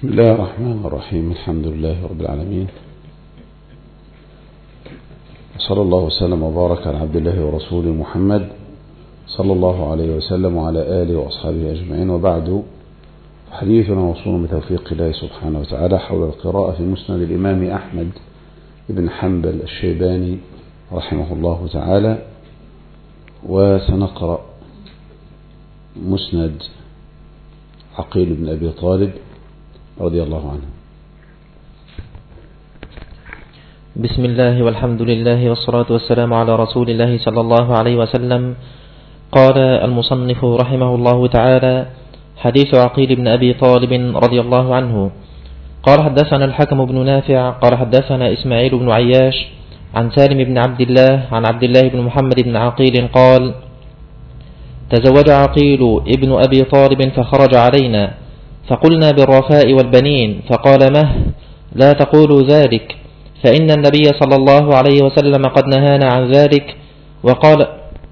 بسم الله الرحمن الرحيم. الحمد لله رب العالمين، صلى الله وسلم وبارك على عبد الله ورسوله محمد صلى الله عليه وسلم وعلى آله وأصحابه أجمعين، وبعد. حديثنا موصول بتوفيق الله سبحانه وتعالى حول القراءة في مسند الإمام أحمد بن حنبل الشيباني رحمه الله تعالى، وسنقرأ مسند عقيل بن أبي طالب رضي الله عنه. بسم الله والحمد لله والصلاة والسلام على رسول الله صلى الله عليه وسلم. قال المصنف رحمه الله تعالى: حديث عقيل بن أبي طالب رضي الله عنه قال: حدثنا الحكم بن نافع قال حدثنا إسماعيل بن عياش عن سالم بن عبد الله عن عبد الله بن محمد بن عقيل قال: تزوج عقيل ابن أبي طالب فخرج علينا فقلنا بالرفاء والبنين، فقال: مه، لا تقولوا ذلك، فإن النبي صلى الله عليه وسلم قد نهانا عن ذلك. وقال: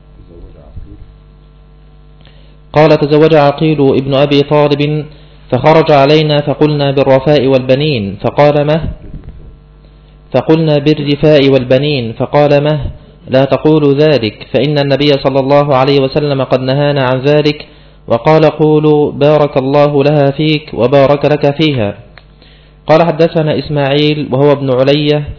تزوج عقيل ابن أبي طالب فخرج علينا فقلنا بالرفاء والبنين، فقال: مه، فقلنا بالرفاء والبنين، فقال: مه، لا تقولوا ذلك، فإن النبي صلى الله عليه وسلم قد نهانا عن ذلك. وقال: قولوا بارك الله لها فيك وبارك لك فيها. قال: حدثنا إسماعيل وهو ابن علية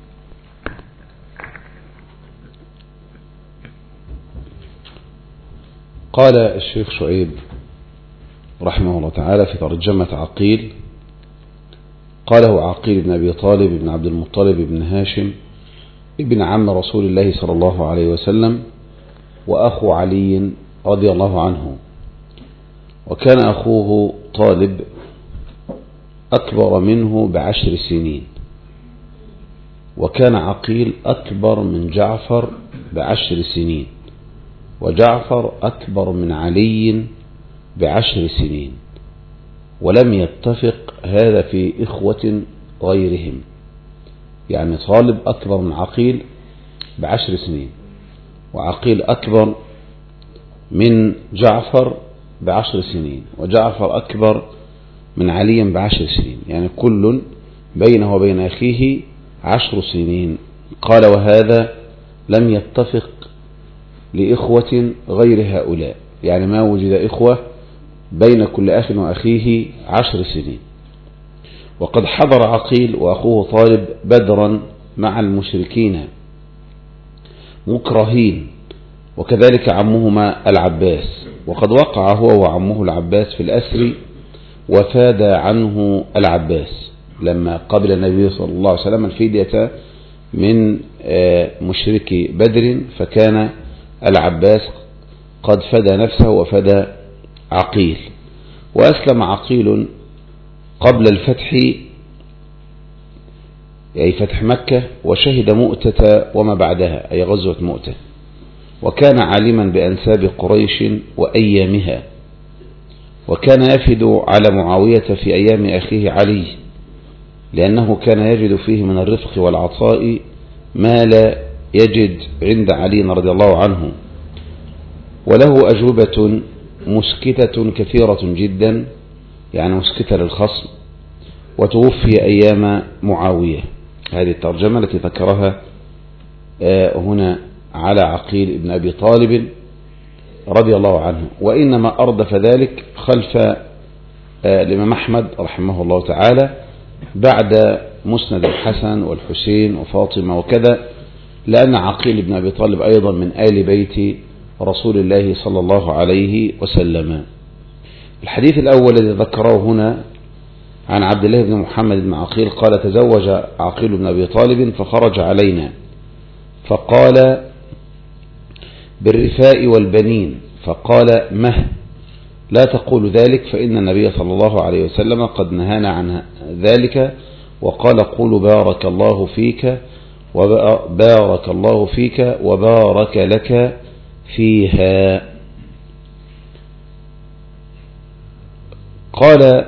قال الشيخ شعيب رحمه الله تعالى في ترجمة عقيل: قاله عقيل بن أبي طالب بن عبد المطلب بن هاشم ابن عم رسول الله صلى الله عليه وسلم، وأخو علي رضي الله عنه. وكان أخوه طالب أكبر منه ب10 سنين، وكان عقيل أكبر من جعفر ب10 سنين، وجعفر أكبر من علي ب10 سنين، ولم يتفق هذا في إخوة غيرهم. يعني طالب أكبر من عقيل ب10 سنين، وعقيل أكبر من جعفر ب10 سنين، وجعفر أكبر من علي ب10 سنين، يعني كل بينه وبين أخيه 10 سنين. قال: وهذا لم يتفق لإخوة غير هؤلاء، يعني ما وجد إخوة بين كل أخ وأخيه 10 سنين. وقد حضر عقيل وأخوه طالب بدرا مع المشركين مكرهين، وكذلك عمهما العباس، وقد وقع هو وعمه العباس في الأسر، وفاد عنه العباس لما قبل النبي صلى الله عليه وسلم الفدية من مشركي بدر، فكان العباس قد فدى نفسه وفدى عقيل. وأسلم عقيل قبل الفتح، أي فتح مكة، وشهد مؤتة وما بعدها، أي غزوة مؤتة، وكان عالما بأنساب قريش وأيامها، وكان يفد على معاوية في أيام أخيه علي، لأنه كان يجد فيه من الرفق والعطاء ما لا يجد عند علي رضي الله عنه. وله أجوبة مسكتة كثيرة جدا، يعني مسكتة للخصم، وتوفي أيام معاوية. هذه الترجمة التي ذكرها هنا على عقيل بن أبي طالب رضي الله عنه. وإنما أردف ذلك خلف الإمام أحمد رحمه الله تعالى بعد مسند الحسن والحسين وفاطمة وكذا، لأن عقيل بن أبي طالب أيضا من آل بيت رسول الله صلى الله عليه وسلم. الحديث الأول الذي ذكره هنا عن عبد الله بن محمد بن عقيل قال: تزوج عقيل بن أبي طالب فخرج علينا فقال بالرفاء والبنين، فقال: مه، لا تقول ذلك، فإن النبي صلى الله عليه وسلم قد نهانا عن ذلك. وقال: قولوا بارك الله فيك وبارك الله فيك وبارك لك فيها. قال: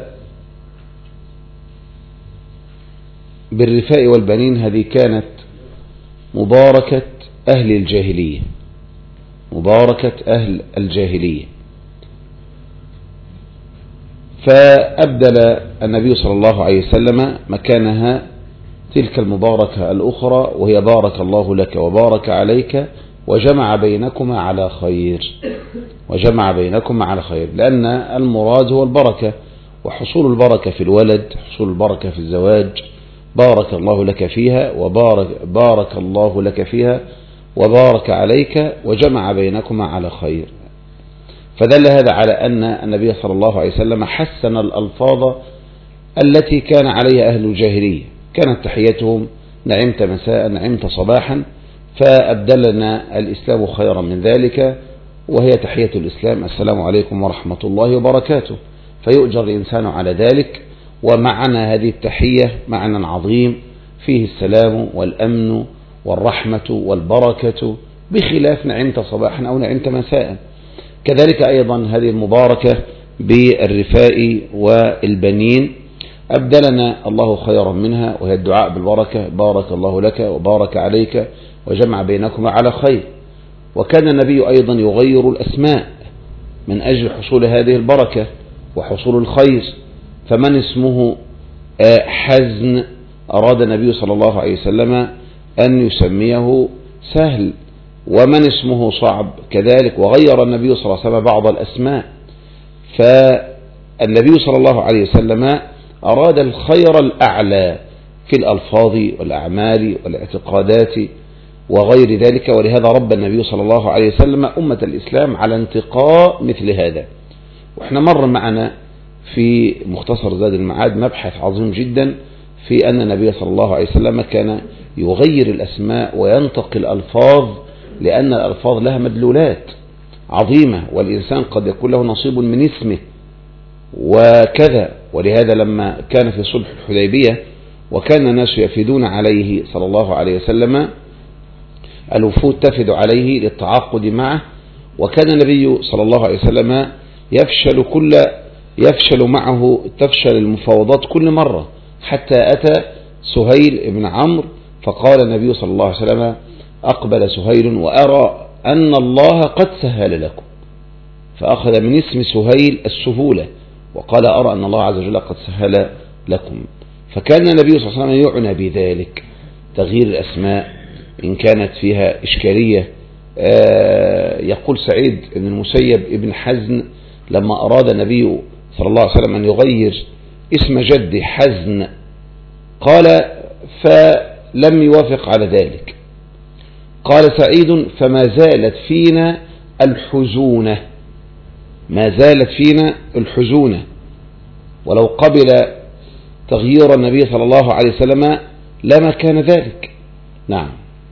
بالرفاء والبنين هذه كانت مباركة أهل الجاهلية، مباركة أهل الجاهلية. فأبدل النبي صلى الله عليه وسلم مكانها تلك المباركة الأخرى، وهي بارك الله لك وبارك عليك وجمع بينكما على خير، وجمع بينكما على خير، لأن المراد هو البركة، وحصول البركة في الولد، حصول البركة في الزواج، بارك الله لك فيها بارك الله لك فيها وبارك عليك وجمع بينكما على خير. فدل هذا على أن النبي صلى الله عليه وسلم حسن الألفاظ التي كان عليها أهل الجاهلية، كانت تحيتهم نعمت مساء نعمت صباحا، فأبدلنا الإسلام خيرا من ذلك، وهي تحية الإسلام السلام عليكم ورحمة الله وبركاته، فيؤجر الإنسان على ذلك. ومعنى هذه التحية معنى عظيم فيه السلام والأمن والرحمة والبركة، بخلاف نعمت صباحا أو نعمت مساء. كذلك أيضا هذه المباركة بالرفاء والبنين أبدلنا الله خيرا منها، وهي الدعاء بالبركة، بارك الله لك وبارك عليك وجمع بينكما على خير. وكان النبي أيضا يغير الأسماء من أجل حصول هذه البركة وحصول الخير. فمن اسمه حزن أراد النبي صلى الله عليه وسلم أن يسميه سهل، ومن اسمه صعب كذلك، وغير النبي صلى الله عليه وسلم بعض الأسماء. فالنبي صلى الله عليه وسلم أراد الخير الأعلى في الألفاظ والأعمال والاعتقادات وغير ذلك، ولهذا رب النبي صلى الله عليه وسلم أمة الإسلام على انتقاء مثل هذا. وإحنا مر معنا في مختصر زاد المعاد مبحث عظيم جدا في أن النبي صلى الله عليه وسلم كان يغير الأسماء وينتقي الألفاظ، لأن الألفاظ لها مدلولات عظيمة، والإنسان قد يكون له نصيب من اسمه وكذا. ولهذا لما كان في صلح الحديبية وكان الناس يفدون عليه صلى الله عليه وسلم، الوفود تفد عليه للتعاقد معه، وكان النبي صلى الله عليه وسلم يفشل معه تفشل المفاوضات كل مرة، حتى أتى سهيل بن عمرو فقال النبي صلى الله عليه وسلم: أقبل سهيل وأرى أن الله قد سهل لكم، فأخذ من اسم سهيل السهولة وقال: أرى أن الله عز وجل قد سهل لكم. فكان النبي صلى الله عليه وسلم يعنى بذلك، تغيير الأسماء إن كانت فيها إشكالية. يقول سعيد بن المسيب ابن حزن لما أراد النبي صلى الله عليه وسلم أن يغير اسم جدي حزن، قال فلم يوافق على ذلك. قال سعيد: فما زالت فينا الحزونة، ما زالت فينا الحزونة، ولو قبل تغيير النبي صلى الله عليه وسلم لما كان ذلك. نعم.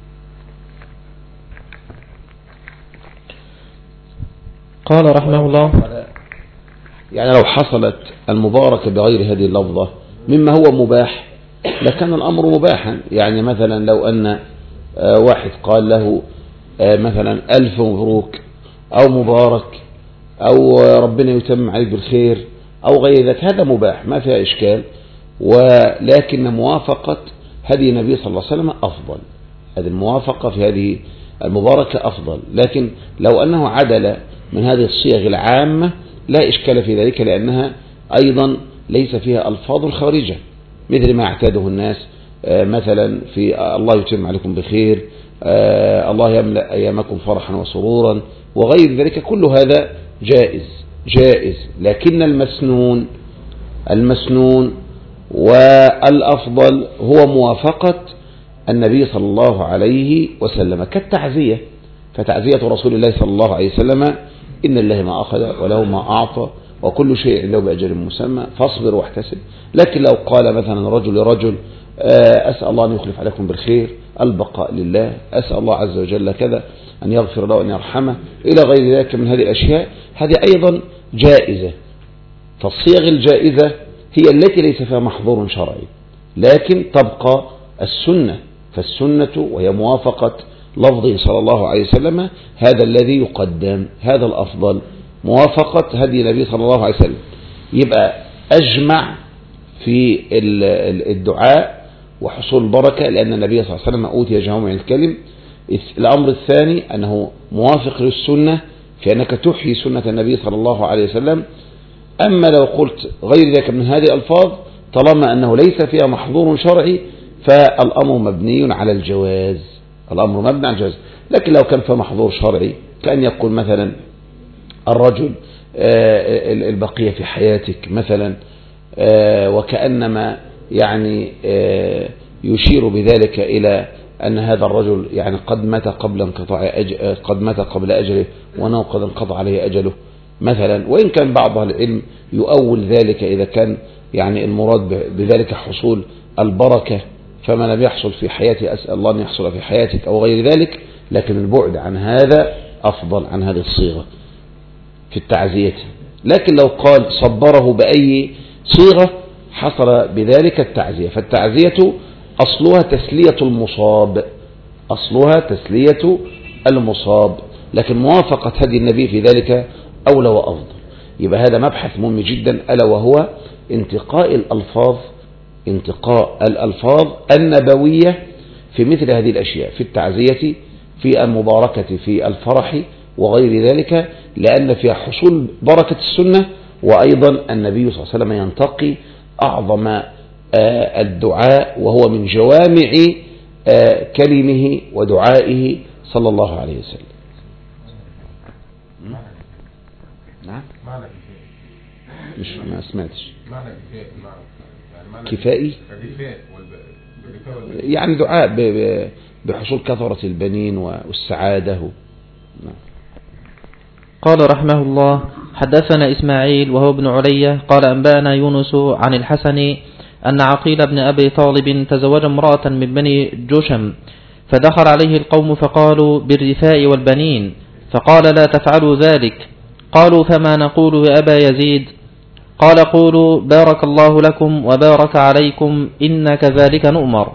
قال رحمه الله: يعني لو حصلت المباركة بغير هذه اللفظة مما هو مباح لكان الأمر مباحا. يعني مثلا لو أن واحد قال له مثلا 1000 مبروك أو مبارك أو ربنا يتم عليك بالخير أو غير ذلك، هذا مباح ما فيها إشكال، ولكن موافقة هدي النبي صلى الله عليه وسلم أفضل، هذه الموافقة في هذه المباركة أفضل. لكن لو أنه عدل من هذه الصيغ العامة لا إشكال في ذلك، لأنها أيضا ليس فيها ألفاظ خارجة مثل ما اعتاده الناس، مثلا في الله يتم عليكم بخير، الله يملأ أيامكم فرحا وسرورا وغير ذلك، كل هذا جائز. لكن المسنون والأفضل هو موافقة النبي صلى الله عليه وسلم، كالتعزية، فتعزية رسول الله صلى الله عليه وسلم: إن الله ما أخذ وله ما أعطى وكل شيء له بأجل مسمى فاصبر واحتسب. لكن لو قال مثلا رجل لرجل: أسأل الله أن يخلف عليكم بالخير، البقاء لله، أسأل الله عز وجل كذا أن يغفر له وأن يرحمه إلى غير ذلك من هذه الأشياء، هذه أيضا جائزة. فالصيغ الجائزة هي التي ليس فيها محظور شرعي، لكن تبقى السنة، فالسنة وهي موافقة لفظه صلى الله عليه وسلم هذا الذي يقدم، هذا الأفضل، موافقة هدي النبي صلى الله عليه وسلم. يبقى أجمع في الدعاء وحصول البركة، لأن النبي صلى الله عليه وسلم أوتي جوامع الكلم. الأمر الثاني أنه موافق للسنة، في أنك تحيي سنة النبي صلى الله عليه وسلم. أما لو قلت غير ذلك من هذه الألفاظ طالما أنه ليس فيها محظور شرعي فالأمر مبني على الجواز، الأمر مبني على الجواز. لكن لو كان فيها محظور شرعي كأن يقول مثلا الرجل البقية في حياتك مثلا، وكأنما يعني يشير بذلك إلى أن هذا الرجل يعني قد مات قبل أجله وأنه قد انقضى عليه أجله مثلا. وإن كان بعض العلم يؤول ذلك إذا كان يعني المراد بذلك حصول البركة، فما لم يحصل في حياتي أسأل الله أن يحصل في حياتك أو غير ذلك، لكن البعد عن هذا أفضل عن هذه الصيغة في التعزية. لكن لو قال صبره بأي صيغة حصل بذلك التعزية، فالتعزية أصلها تسلية المصاب، أصلها تسلية المصاب، لكن موافقة هدي النبي في ذلك أولى وأفضل. يبقى هذا مبحث مهم جدا، ألا وهو انتقاء الألفاظ النبوية في مثل هذه الأشياء، في التعزية، في المباركة، في الفرح وغير ذلك، لأن فيها حصول بركة السنة، وأيضا النبي صلى الله عليه وسلم ينتقي أعظم الدعاء وهو من جوامع كلمه ودعائه صلى الله عليه وسلم. نعم مش ما سمعتش كفائي يعني دعاء بحصول كثرة البنين والسعادة. نعم. قال رحمه الله: حدثنا إسماعيل وهو ابن علية قال أنبأنا يونس عن الحسن أن عقيل بن أبي طالب تزوج امرأة من بني جشم، فدخل عليه القوم فقالوا بالرثاء والبنين، فقال لا تفعلوا ذلك. قالوا فما نقول يا أبا يزيد؟ قال قولوا بارك الله لكم وبارك عليكم إن كذلك نؤمر.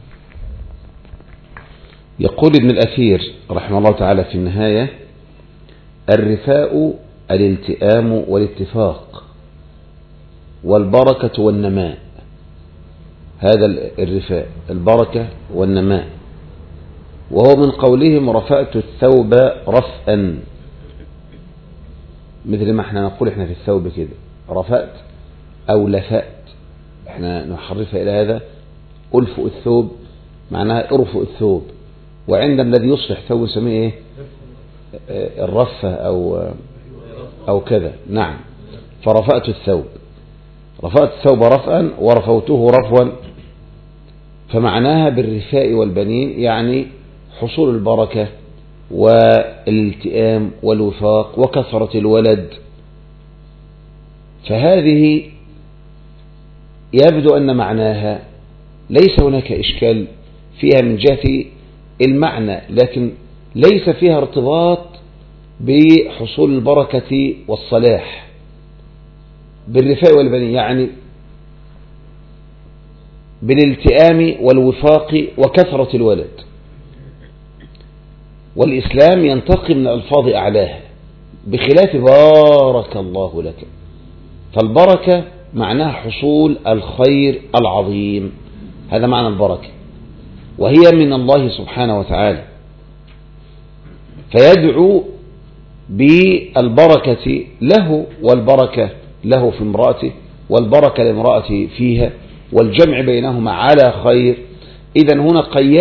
يقول ابن الأثير رحمه الله تعالى في النهاية: الرثاء الالتئام والاتفاق والبركة والنماء. هذا الرثاء البركة والنماء، وهو من قولهم رفعت الثوب رفئا، مثل ما احنا نقول احنا في الثوب كده رفعت او لفأت، احنا نحرفها الى هذا ألفؤ الثوب معناها ارفؤ الثوب، وعند الذي يصلح ثوب يسميه ايه؟ الرفة او كذا. نعم. فرفعت الثوب، رفعت الثوب رفعا ورفوته رفوا، فمعناها بالرثاء والبنين يعني حصول البركة والالتئام والوفاق وكثرة الولد. فهذه يبدو أن معناها ليس هناك إشكال فيها من جهة المعنى، لكن ليس فيها ارتباط بحصول البركة والصلاح. بالرثاء والبنين يعني بالالتئام والوفاق وكثرة الولد. والإسلام ينتقي من الألفاظ أعلاها بخلاف بارك الله لك، فالبركة معناها حصول الخير العظيم، هذا معنى البركة، وهي من الله سبحانه وتعالى، فيدعو بالبركة له والبركة له في امرأته والبركة لامرأته فيها والجمع بينهما على خير. إذن هنا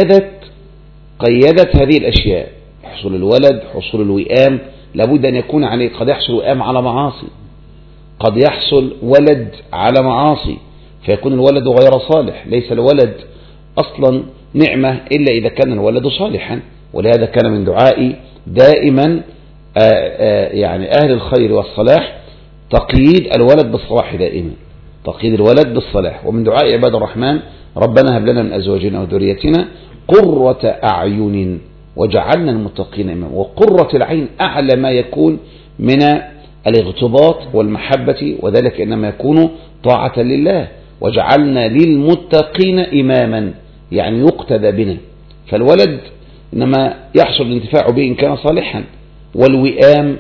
قيدت هذه الأشياء: حصول الولد، حصول الوئام، لابد أن يكون عليه. قد يحصل وئام على معاصي، قد يحصل ولد على معاصي فيكون الولد غير صالح. ليس الولد أصلا نعمة إلا إذا كان الولد صالحا، ولهذا كان من دعائي دائما يعني أهل الخير والصلاح تقييد الولد بالصلاح دائما، تقييد الولد بالصلاح. ومن دعاء عباد الرحمن: ربنا هب لنا من أزواجنا وذريتنا قرة أعين وجعلنا المتقين إماما. وقرة العين أعلى ما يكون من الاغتباط والمحبة، وذلك إنما يكون طاعة لله. وجعلنا للمتقين إماما يعني يقتدى بنا، فالولد إنما يحصل الانتفاع به إن كان صالحا، والوئام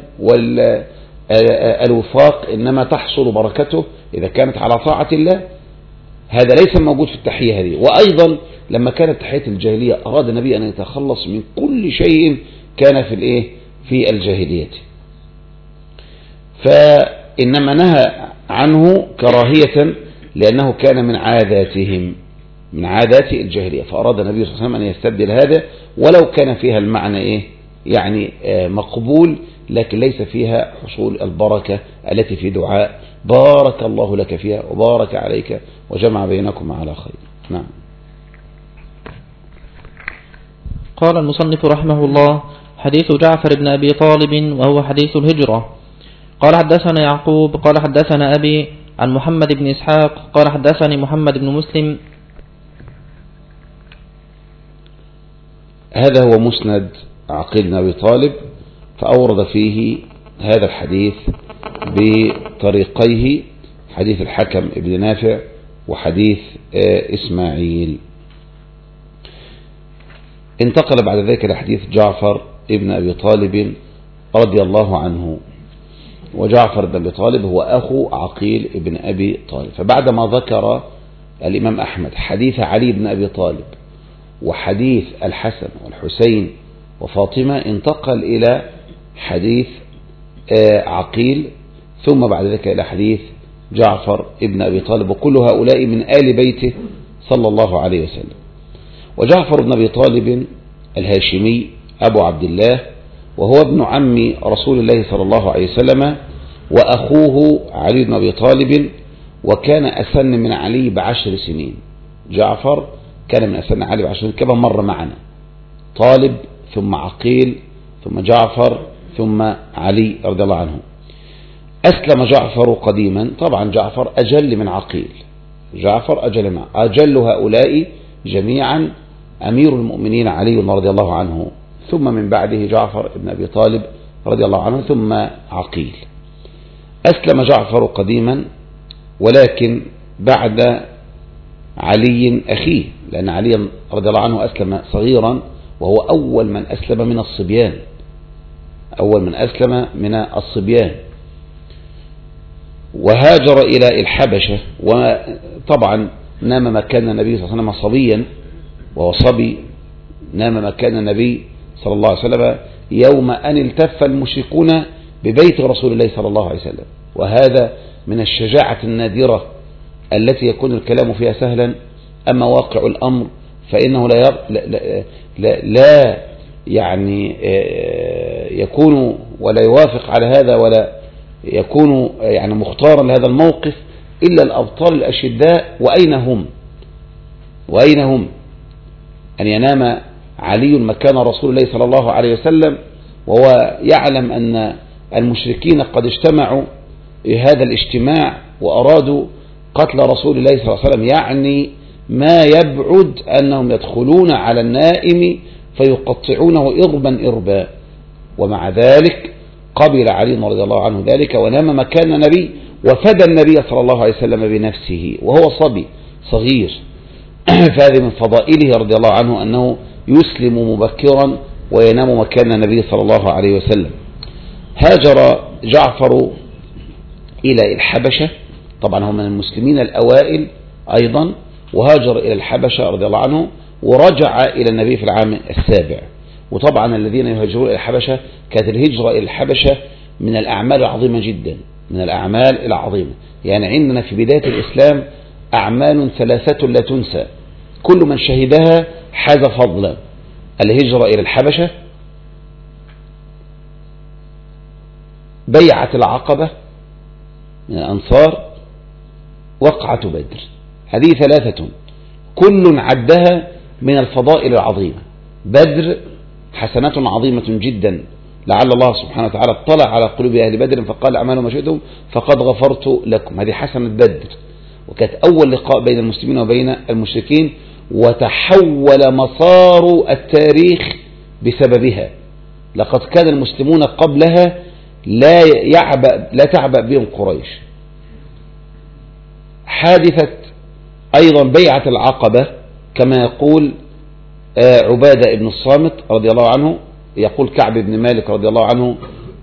والوفاق إنما تحصل بركته إذا كانت على طاعة الله. هذا ليس موجود في التحية هذه. وأيضا لما كانت تحية الجاهلية أراد النبي أن يتخلص من كل شيء كان في الجاهلية. وإنما نهى عنه كراهية لأنه كان من عاداتهم، من عادات الجاهلية، فأراد النبي صلى الله عليه وسلم أن يستبدل هذا، ولو كان فيها المعنى يعني مقبول، لكن ليس فيها حصول البركة التي في دعاء بارك الله لك فيها وبارك عليك وجمع بينكم على خير. نعم. قال المصنف رحمه الله: حديث جعفر بن أبي طالب وهو حديث الهجرة. قال حدثنا يعقوب قال حدثنا أبي عن محمد بن إسحاق قال حدثني محمد بن مسلم. هذا هو مسند عقيل بن أبي طالب، فأورد فيه هذا الحديث بطريقيه، حديث الحكم ابن نافع وحديث إسماعيل. انتقل بعد ذلك لحديث جعفر ابن أبي طالب رضي الله عنه، وجعفر بن أبي طالب هو أخو عقيل ابن أبي طالب. فبعدما ذكر الإمام أحمد حديث علي بن أبي طالب وحديث الحسن والحسين وفاطمة، انتقل إلى حديث عقيل، ثم بعد ذلك إلى حديث جعفر ابن أبي طالب، وكل هؤلاء من آل بيته صلى الله عليه وسلم. وجعفر بن أبي طالب الهاشمي أبو عبد الله، وهو ابن عم رسول الله صلى الله عليه وسلم، وأخوه علي بن أبي طالب، وكان أسن من علي ب10 سنين. جعفر كان من أسن علي ب10 سنين كما مر معنا، طالب ثم عقيل ثم جعفر ثم علي رضي الله عنه. أسلم جعفر قديما، طبعا جعفر أجل من عقيل، جعفر أجل هؤلاء جميعا أمير المؤمنين علي رضي الله عنه، ثم من بعده جعفر بن أبي طالب رضي الله عنه، ثم عقيل. أسلم جعفر قديما، ولكن بعد علي أخيه، لأن علي رضي الله عنه أسلم صغيرا، وهو أول من أسلم من الصبيان، أول من أسلم من الصبيان، وهاجر إلى الحبشة. وطبعا نام مكان النبي صلى الله عليه وسلم صبيا، وهو صبي، نام مكان النبي صلى الله عليه وسلم يوم أن التف المشركون ببيت رسول الله صلى الله عليه وسلم. وهذا من الشجاعة النادرة التي يكون الكلام فيها سهلا، أما واقع الأمر فإنه لا يعني يكون ولا يوافق على هذا، ولا يكون يعني مختارا لهذا الموقف إلا الأبطال الأشداء. وأين هم أن ينام علي مكان رسول الله صلى الله عليه وسلم، وهو يعلم أن المشركين قد اجتمعوا هذا الاجتماع وأرادوا قتل رسول الله صلى الله عليه وسلم، يعني ما يبعد أنهم يدخلون على النائم فيقطعونه إربا إربا. ومع ذلك قبل علي رضي الله عنه ذلك ونام مكان النبي، وفدى النبي صلى الله عليه وسلم بنفسه وهو صبي صغير. فهذه من فضائله رضي الله عنه أنه يسلم مبكرا وينام مكان النبي صلى الله عليه وسلم. هاجر جعفر إلى الحبشة، طبعا هم من المسلمين الأوائل أيضا، وهاجر إلى الحبشة رضي الله عنه، ورجع إلى النبي في العام 7. وطبعا الذين يهاجرون إلى الحبشة، كانت الهجرة إلى الحبشة من الأعمال العظيمة جدا، من الأعمال العظيمة. يعني عندنا في بداية الإسلام أعمال 3 لا تنسى، كل من شهدها حاز فضلا: الهجرة إلى الحبشة، بيعة العقبة من الأنصار، وقعة بدر. هذه 3 كل عدها من الفضائل العظيمة. بدر حسنات عظيمة جدا، لعل الله سبحانه وتعالى اطلع على قلوب أهل بدر فقال اعملوا ما شئتم فقد غفرت لكم. هذه حسنة بدر، وكانت أول لقاء بين المسلمين وبين المشركين، وتحول مسار التاريخ بسببها. لقد كان المسلمون قبلها لا تعبأ بهم قريش. حادثة أيضا بيعة العقبة، كما يقول عبادة بن الصامت رضي الله عنه، يقول كعب بن مالك رضي الله عنه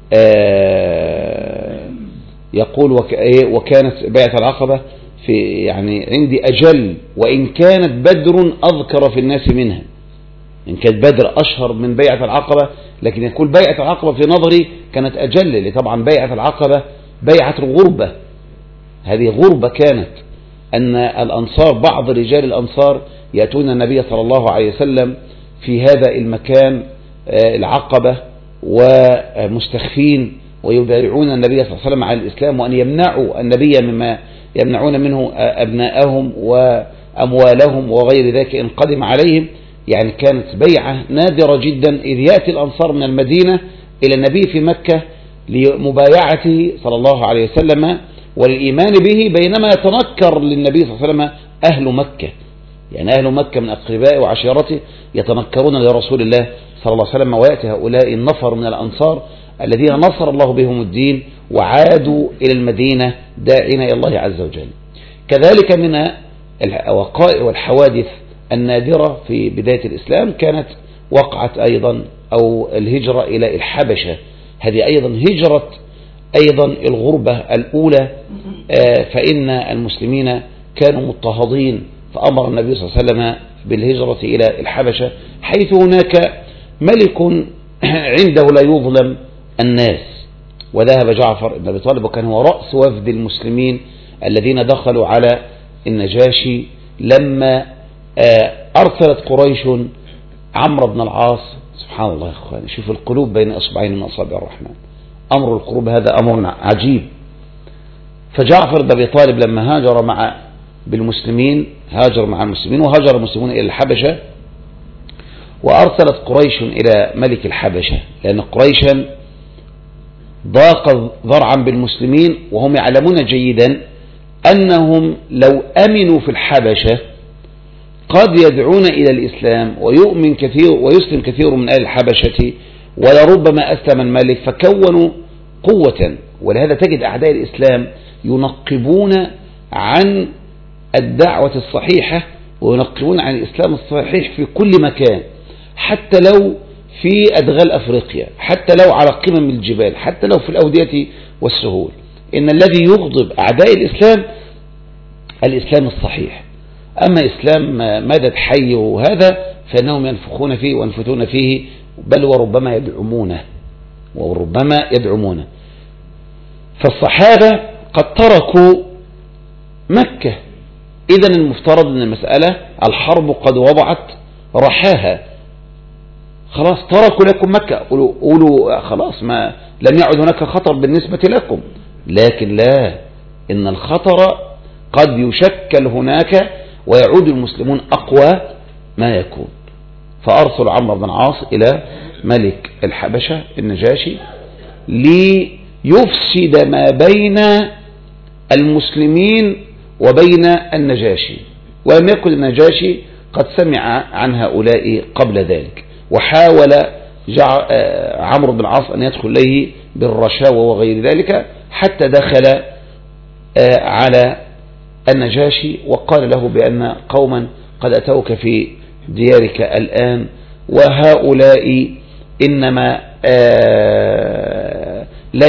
يقول وكانت بيعة العقبة في يعني عندي أجل، وإن كانت بدر أذكر في الناس منها. إن كانت بدر أشهر من بيعة العقبة، لكن يقول بيعة العقبة في نظري كانت أجل، طبعا بيعة العقبة بيعة الغربة. هذه غربة كانت، أن الأنصار بعض رجال الأنصار يأتون النبي صلى الله عليه وسلم في هذا المكان العقبة ومستخفين ويبايعون النبي صلى الله عليه وسلم على الإسلام، وأن يمنعوا النبي مما يمنعون منه أبناءهم وأموالهم وغير ذلك إن قدم عليهم. يعني كانت بيعة نادرة جدا، إذ يأتي الأنصار من المدينة إلى النبي في مكة لمبايعته صلى الله عليه وسلم والإيمان به، بينما يتنكر للنبي صلى الله عليه وسلم أهل مكة. يعني أهل مكة من أقربائه وعشيرته يتنكرون لرسول الله صلى الله عليه وسلم، ويأتي هؤلاء النفر من الأنصار الذين نصر الله بهم الدين وعادوا إلى المدينة داعين إلى الله عز وجل. كذلك من الوقائع والحوادث النادرة في بداية الإسلام كانت وقعت أيضا أو الهجرة إلى الحبشة. هذه أيضا هجرة أيضا الغربة الأولى، فإن المسلمين كانوا مضطهدين، فأمر النبي صلى الله عليه وسلم بالهجرة إلى الحبشة، حيث هناك ملك عنده لا يظلم الناس. وذهب جعفر بن أبي طالب وكان هو رأس وفد المسلمين الذين دخلوا على النجاشي لما أرسلت قريش عمرو بن العاص. سبحان الله يا أخواني، شوف القلوب بين أصبعين من أصابع الرحمن، أمر القلوب هذا أمر عجيب. فجعفر بن أبي طالب لما هاجر مع المسلمين وهاجر المسلمون إلى الحبشة، وأرسلت قريش إلى ملك الحبشة، لأن قريشا ضاق ذرعا بالمسلمين، وهم يعلمون جيدا أنهم لو أمنوا في الحبشة قد يدعون إلى الإسلام ويؤمن كثير ويسلم كثير من أهل الحبشة، ولربما أسلم الملك فكونوا قوة. ولهذا تجد أعداء الإسلام ينقبون عن الدعوة الصحيحة وينقبون عن الإسلام الصحيح في كل مكان، حتى لو في أدغال أفريقيا، حتى لو على قمم الجبال، حتى لو في الأودية والسهول. إن الذي يغضب أعداء الإسلام الصحيح. أما إسلام مدد حي وهذا فإنهم ينفخون فيه وينفتون فيه، بل وربما يدعمونه. فالصحابة قد تركوا مكة، إذن المفترض أن المسألة الحرب قد وضعت رحاها، خلاص تركوا لكم مكة، قولوا خلاص ما لم يعد هناك خطر بالنسبة لكم. لكن لا، إن الخطر قد يشكل هناك ويعود المسلمون أقوى ما يكون. فأرسل عمرو بن العاص إلى ملك الحبشة النجاشي ليفسد ما بين المسلمين وبين النجاشي، ولم يكن النجاشي قد سمع عن هؤلاء قبل ذلك، وحاول عمرو بن العاص أن يدخل إليه بالرشاوى وغير ذلك، حتى دخل على النجاشي وقال له بأن قوما قد أتوك في ديارك الآن، وهؤلاء إنما لا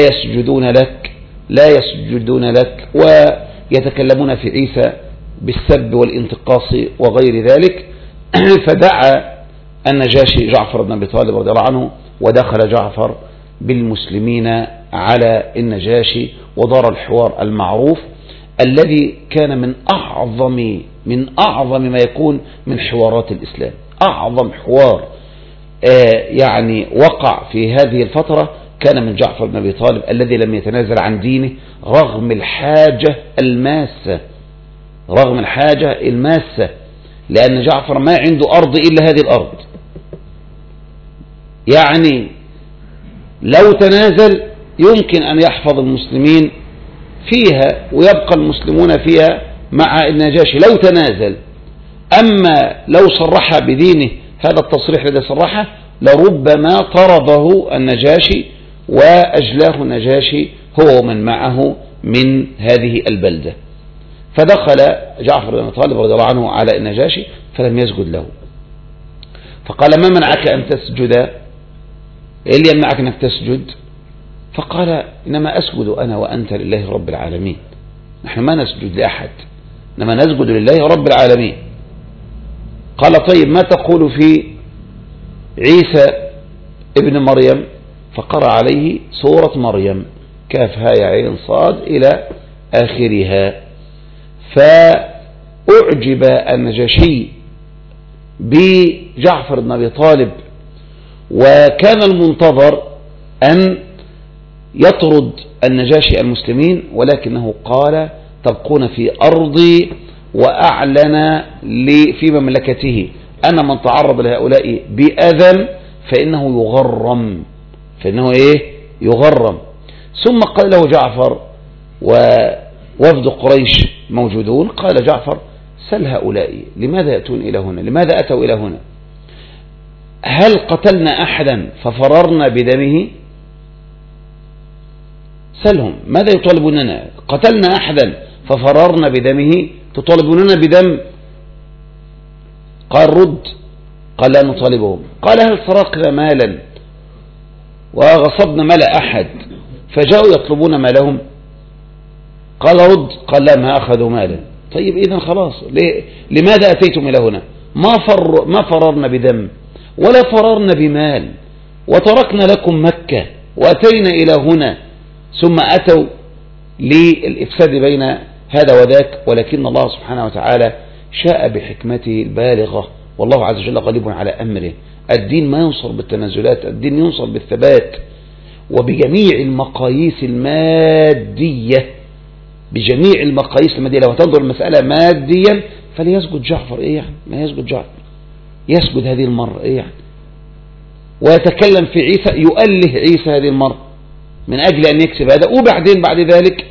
يسجدون لك ويتكلمون في عيسى بالسب والانتقاص وغير ذلك. فدعا النجاشي جعفر بن أبي طالب رضي الله عنه، ودخل جعفر بالمسلمين على النجاشي، ودار الحوار المعروف الذي كان من أعظم ما يكون من حوارات الإسلام. أعظم حوار يعني وقع في هذه الفترة كان من جعفر بن أبي طالب الذي لم يتنازل عن دينه رغم الحاجة الماسة، لأن جعفر ما عنده أرض إلا هذه الأرض. يعني لو تنازل يمكن أن يحفظ المسلمين فيها ويبقى المسلمون فيها مع النجاشي لو تنازل. أما لو صرح بدينه هذا التصريح الذي صرحه لربما طرده النجاشي وأجلاه النجاشي هو ومن معه من هذه البلدة. فدخل جعفر بن طالب رضي الله عنه على النجاشي فلم يسجد له، فقال: ما منعك أن تسجد؟ إيه اللي يمنعك أنك تسجد؟ فقال: إنما أسجد أنا وأنت لله رب العالمين، نحن ما نسجد لأحد، إنما نسجد لله رب العالمين. قال: طيب ما تقول في عيسى ابن مريم؟ فقرأ عليه سورة مريم كاف هاء عين صاد إلى آخرها. فأعجب النجاشي بجعفر بن أبي طالب، وكان المنتظر أن يطرد النجاشي المسلمين، ولكنه قال تبقون في أرضي، وأعلن في مملكته أن من تعرض لهؤلاء بأذى فإنه يغرم، يغرم. ثم قال له جعفر ووفد قريش موجودون، قال جعفر سل هؤلاء لماذا يأتون إلى هنا، لماذا أتوا إلى هنا؟ هل قتلنا أحدا ففررنا بدمه؟ سلهم ماذا يطالبوننا؟ قتلنا أحدا ففررنا بدمه، تطالبوننا بدم؟ قال رد. قال لا نطالبهم. قال هل سرقنا مالا وغصبنا مال أحد فجاءوا يطلبون مالهم؟ قال رد. قال لا ما أخذوا مالا. طيب إذن خلاص، لماذا أتيتم إلى هنا؟ ما فررنا بدم ولا فررنا بمال، وتركنا لكم مكة وأتينا إلى هنا، ثم أتوا للإفساد بين هذا وذاك. ولكن الله سبحانه وتعالى شاء بحكمته البالغة، والله عز وجل غالب على أمره. الدين ما ينصر بالتنازلات، الدين ينصر بالثبات وبجميع المقاييس المادية، بجميع المقاييس المادية. لو تنظر المسألة ماديا فليسجد جعفر، إيه يعني؟ ما يسجد جعفر، يسجد هذه المرة، إيه يعني؟ ويتكلم في عيسى، يؤله عيسى هذه المرة من أجل أن يكسب هذا، وبعدين بعد ذلك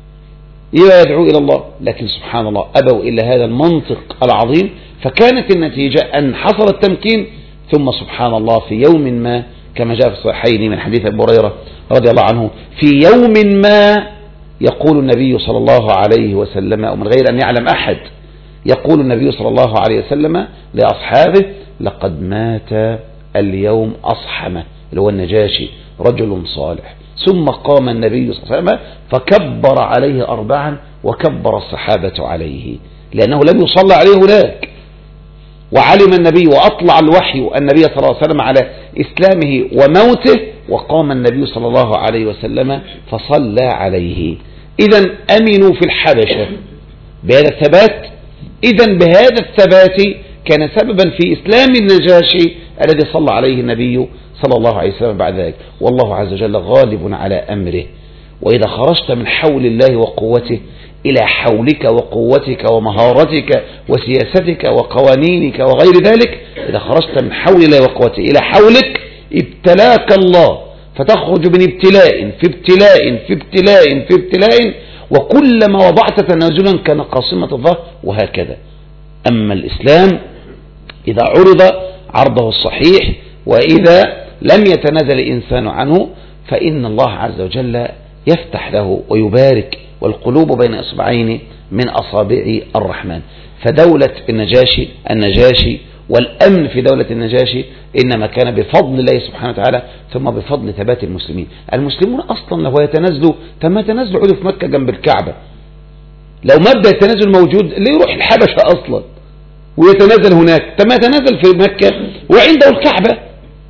يدعو إلى الله. لكن سبحان الله أبوا إلا هذا المنطق العظيم، فكانت النتيجة أن حصل التمكين. ثم سبحان الله في يوم ما كما جاء في الصحيحين من حديث أبي هريرة رضي الله عنه، في يوم ما يقول النبي صلى الله عليه وسلم، ومن غير أن يعلم أحد، يقول النبي صلى الله عليه وسلم لأصحابه لقد مات اليوم أصحمة، اللي هو النجاشي، رجل صالح. ثم قام النبي صلى الله عليه وسلم فكبر عليه 4، وكبر الصحابة عليه، لأنه لم يصلى عليه هناك. وعلم النبي وأطلع الوحي النبي صلى الله عليه وسلم على إسلامه وموته، وقام النبي صلى الله عليه وسلم فصلى عليه. إذن أمنوا في الحبشة بهذا الثبات. إذن بهذا الثبات كان سببا في إسلام النجاشي الذي صلى عليه النبي صلى الله عليه وسلم بعد ذلك. والله عز وجل غالب على أمره. وإذا خرجت من حول الله وقوته إلى حولك وقوتك ومهارتك وسياستك وقوانينك وغير ذلك، إذا خرجت من حول الله وقوته إلى حولك ابتلاك الله، فتخرج من ابتلاء في ابتلاء في ابتلاء في ابتلاء، وكلما وضعت تنازلا كان قاصمة الظهر، وهكذا. أما الإسلام إذا عرض عرضه الصحيح، وإذا لم يتنازل الإنسان عنه، فإن الله عز وجل يفتح له ويبارك، والقلوب بين إصبعين من أصابع الرحمن. فدولة النجاشي والأمن في دولة النجاشي إنما كان بفضل الله سبحانه وتعالى، ثم بفضل ثبات المسلمين. المسلمون أصلا لو يتنازلوا، تم تنازلوا عدوا في مكة جنب الكعبة. لو مبدأ التنازل موجود ليه يروح الحبشة أصلا ويتنازل هناك؟ تم يتنازل في مكة وعنده الكعبة،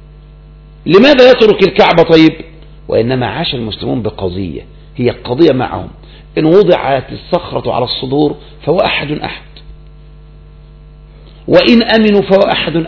لماذا يترك الكعبة؟ طيب. وإنما عاش المسلمون بقضية، هي القضية معهم: إن وضعت الصخرة على الصدور فهو أحد، وإن أمنوا فهو أحد،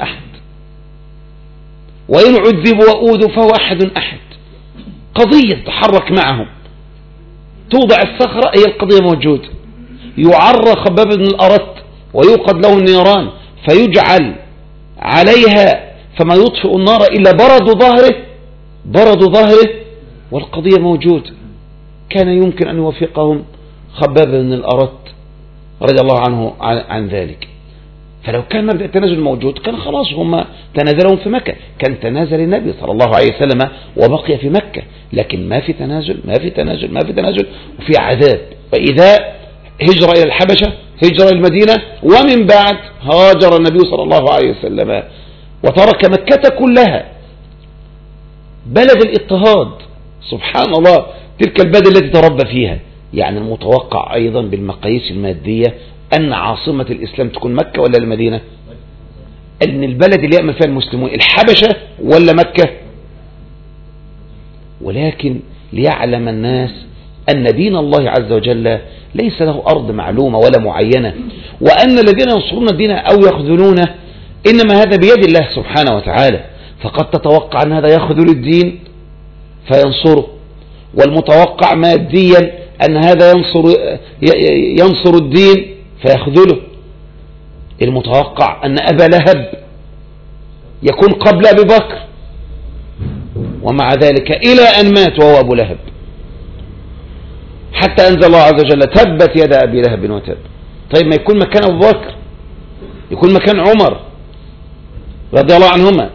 وإن عذبوا وأوذوا فهو أحد. قضية تحرك معهم. توضع الصخرة، هي القضية موجود. يعرى خباب بن الأرت ويوقد له النيران فيجعل عليها فما يطفئ النار إلا برد ظهره، والقضية موجود. كان يمكن أن يوفقهم خباب بن الأرت رضي الله عنه عن ذلك. فلو كان مبدأ التنازل موجود كان خلاص هم تنازلهم في مكة، كان تنازل النبي صلى الله عليه وسلم وبقي في مكة. لكن ما في تنازل، ما في تنازل، ما في تنازل، وفي عذاب. وإذا هجرة إلى الحبشة، هجرة إلى المدينة، ومن بعد هاجر النبي صلى الله عليه وسلم وترك مكة كلها، بلد الاضطهاد. سبحان الله، تلك البلد التي تربى فيها. يعني المتوقع أيضا بالمقاييس المادية أن عاصمة الإسلام تكون مكة ولا المدينة؟ أن البلد اللي يأمن فيها المسلمون الحبشة ولا مكة؟ ولكن ليعلم الناس أن دين الله عز وجل ليس له أرض معلومة ولا معينة، وأن الذين ينصرون الدين أو يخذلونه إنما هذا بيد الله سبحانه وتعالى. فقد تتوقع أن هذا يخذل الدين فينصره، والمتوقع ماديا أن هذا ينصر الدين فيخذله. المتوقع أن أبا لهب يكون قبل أبي بكر، ومع ذلك إلى أن مات وهو أبو لهب، حتى أنزل الله عز وجل تبت يد أبي لهب وتب. طيب ما يكون مكان أبو بكر، يكون مكان عمر رضي الله عنهما.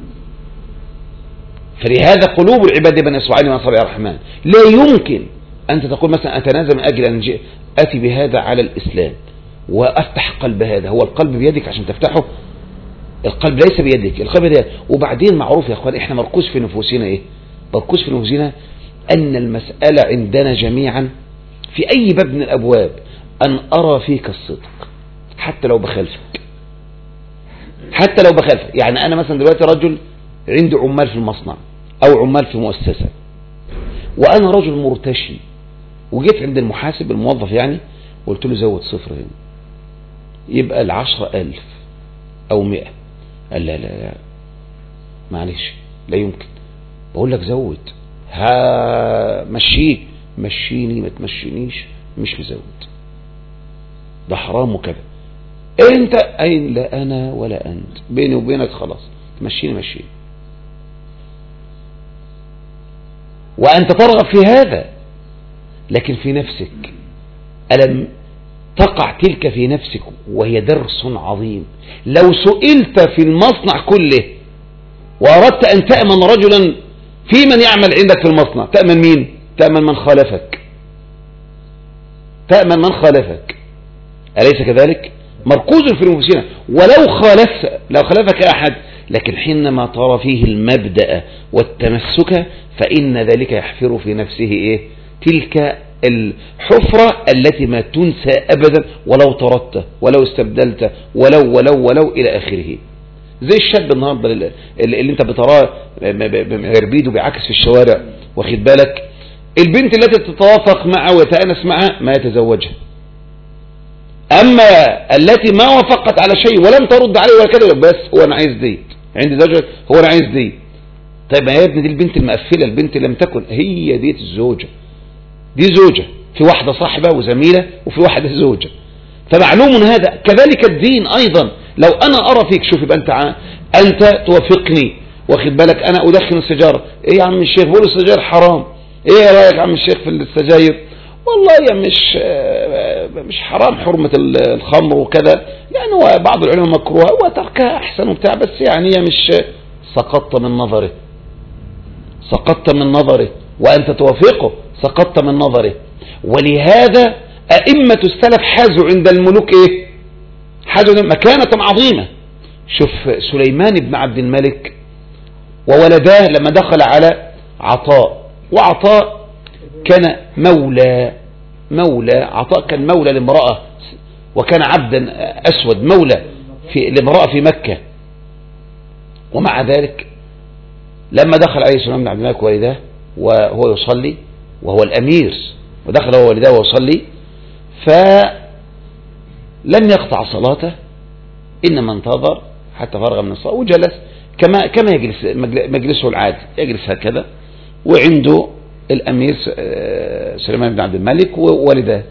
فلهذا قلوب العباد بني إسرائيل من أصابع الرحمن. لا يمكن أنت تقول مثلا أتنازل من أجل أن أتي بهذا على الإسلام وأفتح قلب هذا. هو القلب بيدك عشان تفتحه؟ القلب ليس بيدك، القلب بيدك. وبعدين معروف يا أخوان، إحنا مركوز في نفوسنا إيه؟ مركوز في نفوسنا أن المسألة عندنا جميعا في أي باب من الأبواب أن أرى فيك الصدق حتى لو بخلفك، حتى لو بخلفك. يعني أنا مثلا دلوقتي رجل عندي عمال في المصنع أو عمال في مؤسسة، وأنا رجل مرتشي، وجيت عند المحاسب الموظف يعني قلت له زود صفر هنا يبقى 10,000 أو 100. قال لا لا لا معلش لا يمكن. بقول لك زود، مشيك مشيني ما تمشينيش مش مزود، ده حرام وكذا. انت اين؟ لا انا ولا انت، بيني وبينك خلاص، تمشيني مشيني. وانت ترغب في هذا، لكن في نفسك ألم تقع تلك في نفسك؟ وهي درس عظيم. لو سئلت في المصنع كله وأردت أن تأمن رجلا في من يعمل عندك في المصنع، تأمن مين؟ تأمن من خالفك، تأمن من خالفك، أليس كذلك؟ مركوز في نفوسنا. ولو خالفك أحد، لكن حينما ترى فيه المبدأ والتمسك فإن ذلك يحفر في نفسه إيه؟ تلك الحفرة التي ما تنسى أبدا، ولو طردته ولو استبدلته ولو إلى آخره. زي الشاب النهارده اللي انت بتراه عربيده بيعكس في الشوارع، واخد بالك؟ البنت التي تتوافق معه ويتأنس معها ما يتزوجها، أما التي ما وافقت على شيء ولم ترد عليه ولا كده، بس هو أنا عايز دي، عندي زوجة هو أنا عايز دي. طيب يا ابني دي البنت المقفلة، البنت لم تكن هي دي الزوجة، دي زوجة، في واحدة صاحبة وزميلة وفي واحدة زوجة. فمعلوم هذا. كذلك الدين أيضا. لو أنا أرى فيك، شوف يبقى أنت توافقني، واخد بالك؟ أنا أدخن السجارة، إيه يا عم الشيخ؟ بقول السجاير حرام. إيه رأيك يا عم الشيخ في السجاير؟ والله يا مش حرام حرمة الخمر وكذا، يعني هو بعض العلماء مكروه وتركها أحسن وبتاع، بس يعني مش. سقطت من نظره، سقطت من نظره، وأنت توافقه سقطت من نظره. ولهذا أئمة السلف حازوا عند الملوك إيه؟ حازوا مكانة عظيمة. شوف سليمان بن عبد الملك وولداه لما دخل على عطاء، وعطاء كان مولى عطاء كان مولى لامرأة، وكان عبدا أسود مولى لامرأة في مكة. ومع ذلك لما دخل عليه سليمان بن عبد الملك والداه وهو يصلي وهو الأمير، ودخل هو والداه ويصلي، فلم يقطع صلاته، إنما انتظر حتى فرغ من الصلاة وجلس كما يجلس مجلسه العادي، يجلس هكذا، وعنده الأمير سليمان بن عبد الملك ووالداه.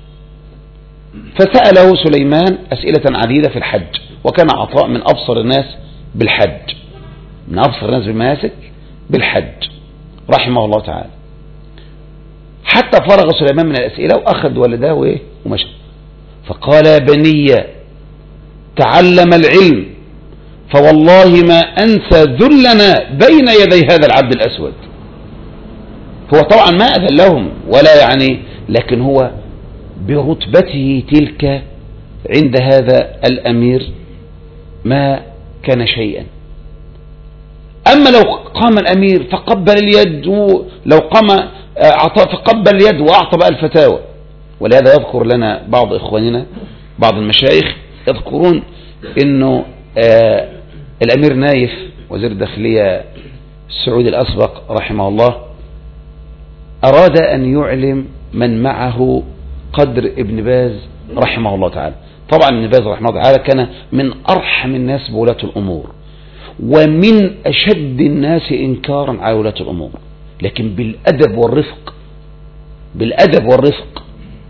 فسأله سليمان أسئلة عديدة في الحج، وكان عطاء من أبصر الناس بالحج، من أبصر الناس بالمناسك بالحج رحمه الله تعالى. حتى فرغ سليمان من الأسئلة وأخذ والداه ومشى. فقال يا بني تعلم العلم، فوالله ما أنسى ذلنا بين يدي هذا العبد الأسود. هو طبعا ما أذن لهم ولا يعني، لكن هو برتبته تلك عند هذا الأمير ما كان شيئا. أما لو قام الأمير فقبل اليد، لو قام عطاء فقبل اليد وأعطى بقى الفتاوى. ولهذا يذكر لنا بعض إخواننا بعض المشايخ يذكرون إنه الأمير نايف وزير الداخلية السعودي الأسبق رحمه الله أراد أن يعلم من معه قدر ابن باز رحمه الله تعالى. طبعا ابن باز رحمه الله تعالى كان من أرحم الناس بولاة الأمور، ومن أشد الناس إنكارا على ولاة الأمور، لكن بالأدب والرفق، بالأدب والرفق.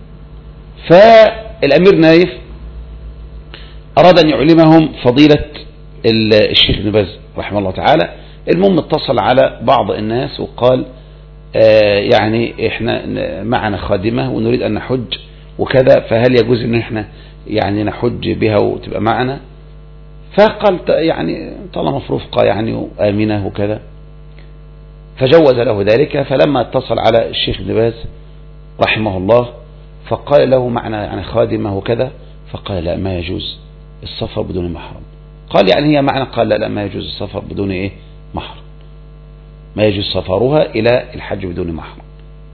فالأمير نايف أراد أن يعلمهم فضيلة الشيخ ابن باز رحمه الله تعالى. المهم اتصل على بعض الناس وقال يعني احنا معنا خادمة ونريد أن نحج وكذا، فهل يجوز أن احنا يعني نحج بها وتبقى معنا؟ فقال يعني طالما في رفقة يعني وآمنة وكذا، فجوز له ذلك. فلما اتصل على الشيخ ابن باز رحمه الله فقال له معنا يعني خادمة وكذا، فقال لا ما يجوز السفر بدون محرم. قال يعني هي معنا؟ قال لا ما يجوز السفر بدون ايه محرم، ما يجوز سفرها إلى الحج بدون محرم.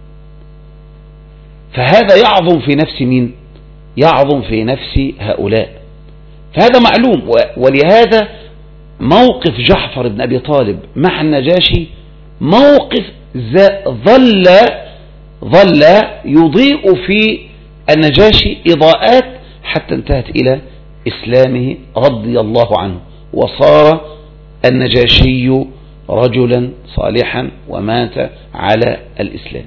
فهذا يعظم في نفس مين؟ يعظم في نفس هؤلاء. فهذا معلوم. ولهذا موقف جعفر بن أبي طالب مع النجاشي موقف ظل يضيء في النجاشي إضاءات حتى انتهت إلى إسلامه رضي الله عنه، وصار النجاشي رجلا صالحا ومات على الإسلام.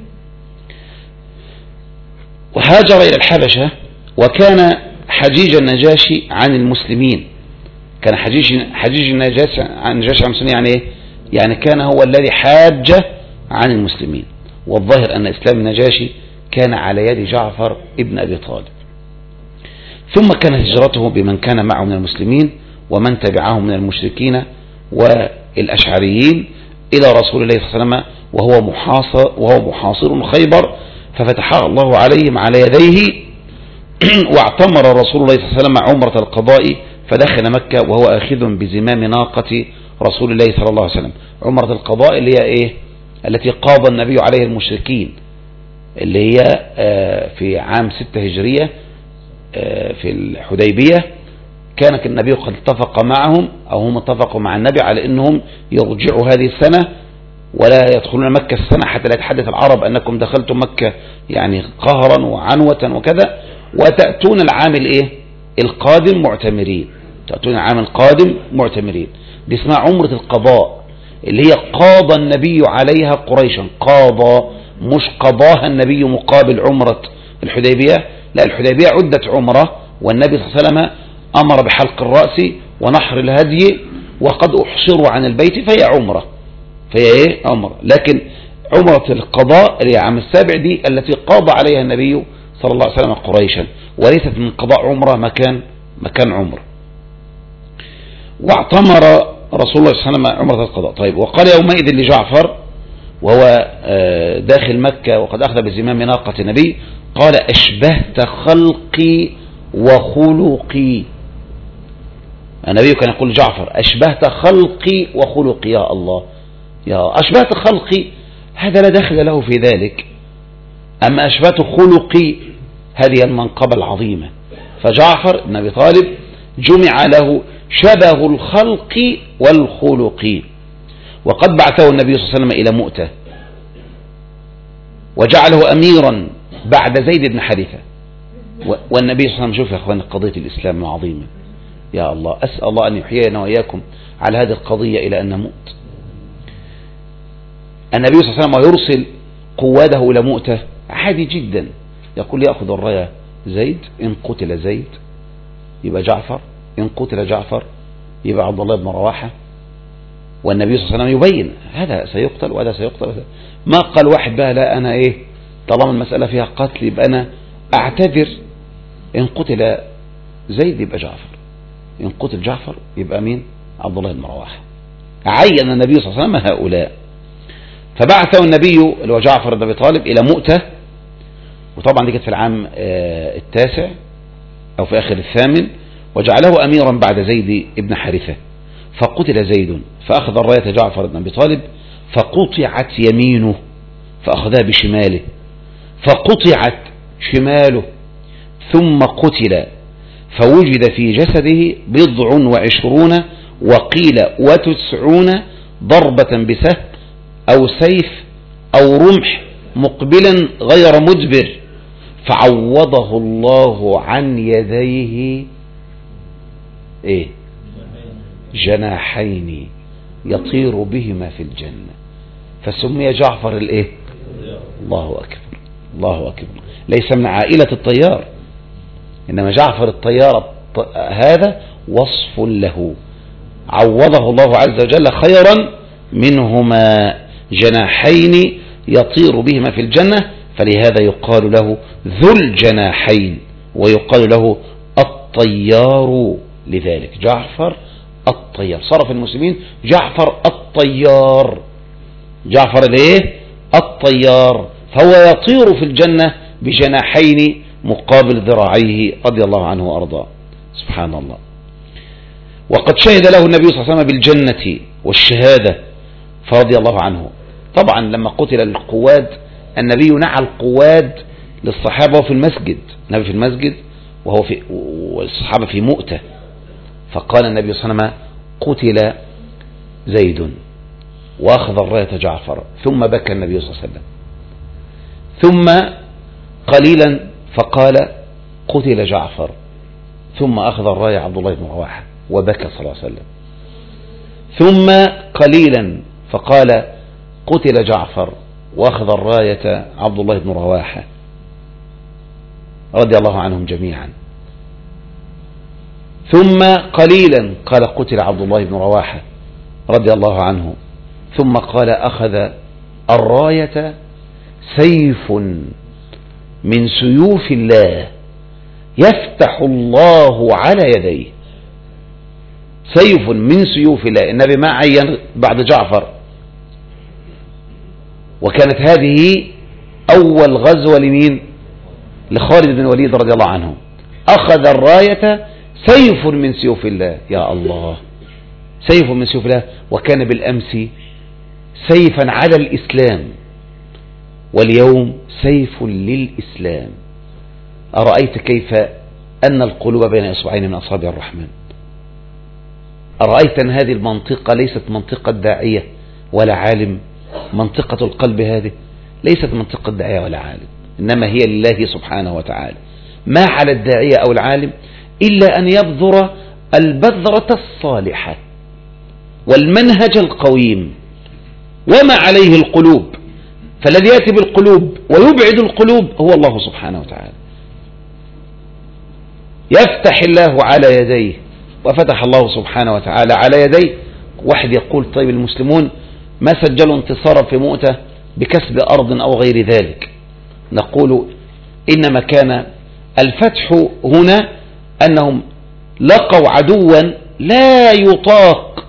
وهاجر إلى الحبشة، وكان حجيج النجاشي عن المسلمين. كان حجيج النجاشي عن المسلمين يعني ايه؟ يعني كان هو الذي حاج عن المسلمين. والظاهر أن إسلام النجاشي كان على يد جعفر ابن أبي طالب. ثم كانت هجرته بمن كان معه من المسلمين ومن تبعهم من المشركين والأشعريين إلى رسول الله صلى الله عليه وسلم وهو محاصر خيبر، ففتحها الله عليهم على يديه. واعتمر رسول الله صلى الله عليه وسلم عمرة القضاء فدخل مكة وهو آخذ بزمام ناقة رسول الله صلى الله عليه وسلم. عمرة القضاء اللي هي ايه؟ التي قاضى النبي عليه المشركين، اللي هي في عام 6 هجرية في الحديبية. كان النبي قد اتفق معهم أو هم اتفقوا مع النبي على أنهم يرجعوا هذه السنة ولا يدخلون مكة السنة حتى لا يتحدث العرب أنكم دخلتم مكة يعني قهرا وعنوة وكذا، وتأتون العام القادم معتمرين. تأتون العام القادم معتمرين. دي اسمها عمرة القضاء، اللي هي قاضى النبي عليها قريشا. قاضى، مش قضاها النبي مقابل عمرة الحديبية، لا، الحديبية عدت عمرة، والنبي صلى الله عليه وسلم أمر بحلق الرأس ونحر الهدي وقد أحصروا عن البيت، فهي عمرة، فهي ايه؟ عمرة. لكن عمرة القضاء اللي هي عام 7 دي التي قاضى عليها النبي صلى الله عليه وسلم قريشا، وليست من قضاء عمرة مكان عمرة. واعتمر رسول الله صلى الله عليه وسلم عمرة القضاء. طيب، وقال يومئذ لجعفر وهو داخل مكة وقد أخذ بزمام ناقة النبي، قال أشبهت خلقي وخلقي. النبي كان يقول جعفر أشبهت خلقي وخلقي. يا الله، يا أشبهت خلقي هذا لا دخل له في ذلك، أما أشبهت خلقي هذه المنقبة العظيمة. فجعفر بن أبي طالب جمع له شبه الخلق والخلق. وقد بعثه النبي صلى الله عليه وسلم إلى مؤتة وجعله أميرا بعد زيد بن حارثة. والنبي صلى الله عليه وسلم، شوف يا أخوان قضية الإسلام العظيمة، يا الله، أسأل الله أن يحيينا وإياكم على هذه القضية إلى أن نموت. النبي صلى الله عليه وسلم يرسل قواده إلى مؤتة عادي جدا، يقول يأخذ الراية زيد، إن قتل زيد يبقى جعفر، إن قتل جعفر يبقى عبد الله بن رواحة. والنبي صلى الله عليه وسلم يبين هذا سيقتل وهذا سيقتل. ما قال واحد بقى لا أنا إيه طالما المسألة فيها قتل يبقى أنا أعتذر، إن قتل زيد يبقى جعفر، إن قتل جعفر يبقى مين؟ عبد الله بن رواحة. عين النبي صلى الله عليه وسلم هؤلاء. فبعثه النبي اللي هو جعفر بن أبي طالب إلى مؤتة، وطبعا دي كانت في العام 9 أو في آخر 8، وجعله أميرا بعد زيد بن حارثة. فقتل زيد فأخذ الراية جعفر بن أبي طالب، فقطعت يمينه فأخذها بشماله، فقطعت شماله، ثم قتل، فوجد في جسده 29 وقيل 90 ضربة بسهم أو سيف أو رمح مقبلا غير مدبر، فعوضه الله عن يديه ايه؟ جناحين يطير بهما في الجنة، فسمي جعفر الايه؟ الله أكبر، الله أكبر. ليس من عائلة الطيار، إنما جعفر الطيار هذا وصف له، عوضه الله عز وجل خيرا منهما جناحين يطير بهما في الجنة، فلهذا يقال له ذو الجناحين، ويقال له الطيار. لذلك جعفر الطيار، صرف المسلمين جعفر الطيار، جعفر الايه؟ الطيار، فهو يطير في الجنة بجناحين مقابل ذراعيه رضي الله عنه وأرضاه. سبحان الله. وقد شهد له النبي صلى الله عليه وسلم بالجنة والشهادة فرضي الله عنه. طبعا لما قتل القواد النبي نعى القواد للصحابة في المسجد، النبي في المسجد والصحابة في مؤتة، فقال النبي صلى الله عليه وسلم قتل زيد، وأخذ الراية جعفر، ثم بكى النبي صلى الله عليه وسلم، ثم قليلا فقال قتل جعفر، ثم أخذ الراية عبد الله بن رواحة وبكى صلى الله عليه وسلم، ثم قليلا فقال قتل جعفر، وأخذ الراية عبد الله بن رواحة رضي الله عنهم جميعا، ثم قليلا قال قتل عبد الله بن رواحة رضي الله عنه، ثم قال أخذ الراية سيف من سيوف الله يفتح الله على يديه، سيف من سيوف الله. النبي ما عين بعد جعفر، وكانت هذه أول غزوة لمين؟ لخالد بن الوليد رضي الله عنه. أخذ الراية سيف من سيوف الله، يا الله، سيف من سيوف الله، وكان بالأمس سيفا على الإسلام، واليوم سيف للإسلام. أرأيت كيف أن القلوب بين إصبعين من أصابع الرحمن؟ أرأيت أن هذه المنطقة ليست منطقة داعية ولا عالم، منطقة القلب هذه ليست منطقة داعية ولا عالم، إنما هي لله سبحانه وتعالى. ما على الداعية أو العالم إلا أن يبذر البذرة الصالحة والمنهج القويم، وما عليه القلوب، فالذي يأتي بالقلوب ويبعد القلوب هو الله سبحانه وتعالى. يفتح الله على يديه، وفتح الله سبحانه وتعالى على يديه. واحد يقول طيب المسلمون ما سجلوا انتصارا في مؤتة بكسب أرض أو غير ذلك؟ نقول إنما كان الفتح هنا أنهم لقوا عدوا لا يطاق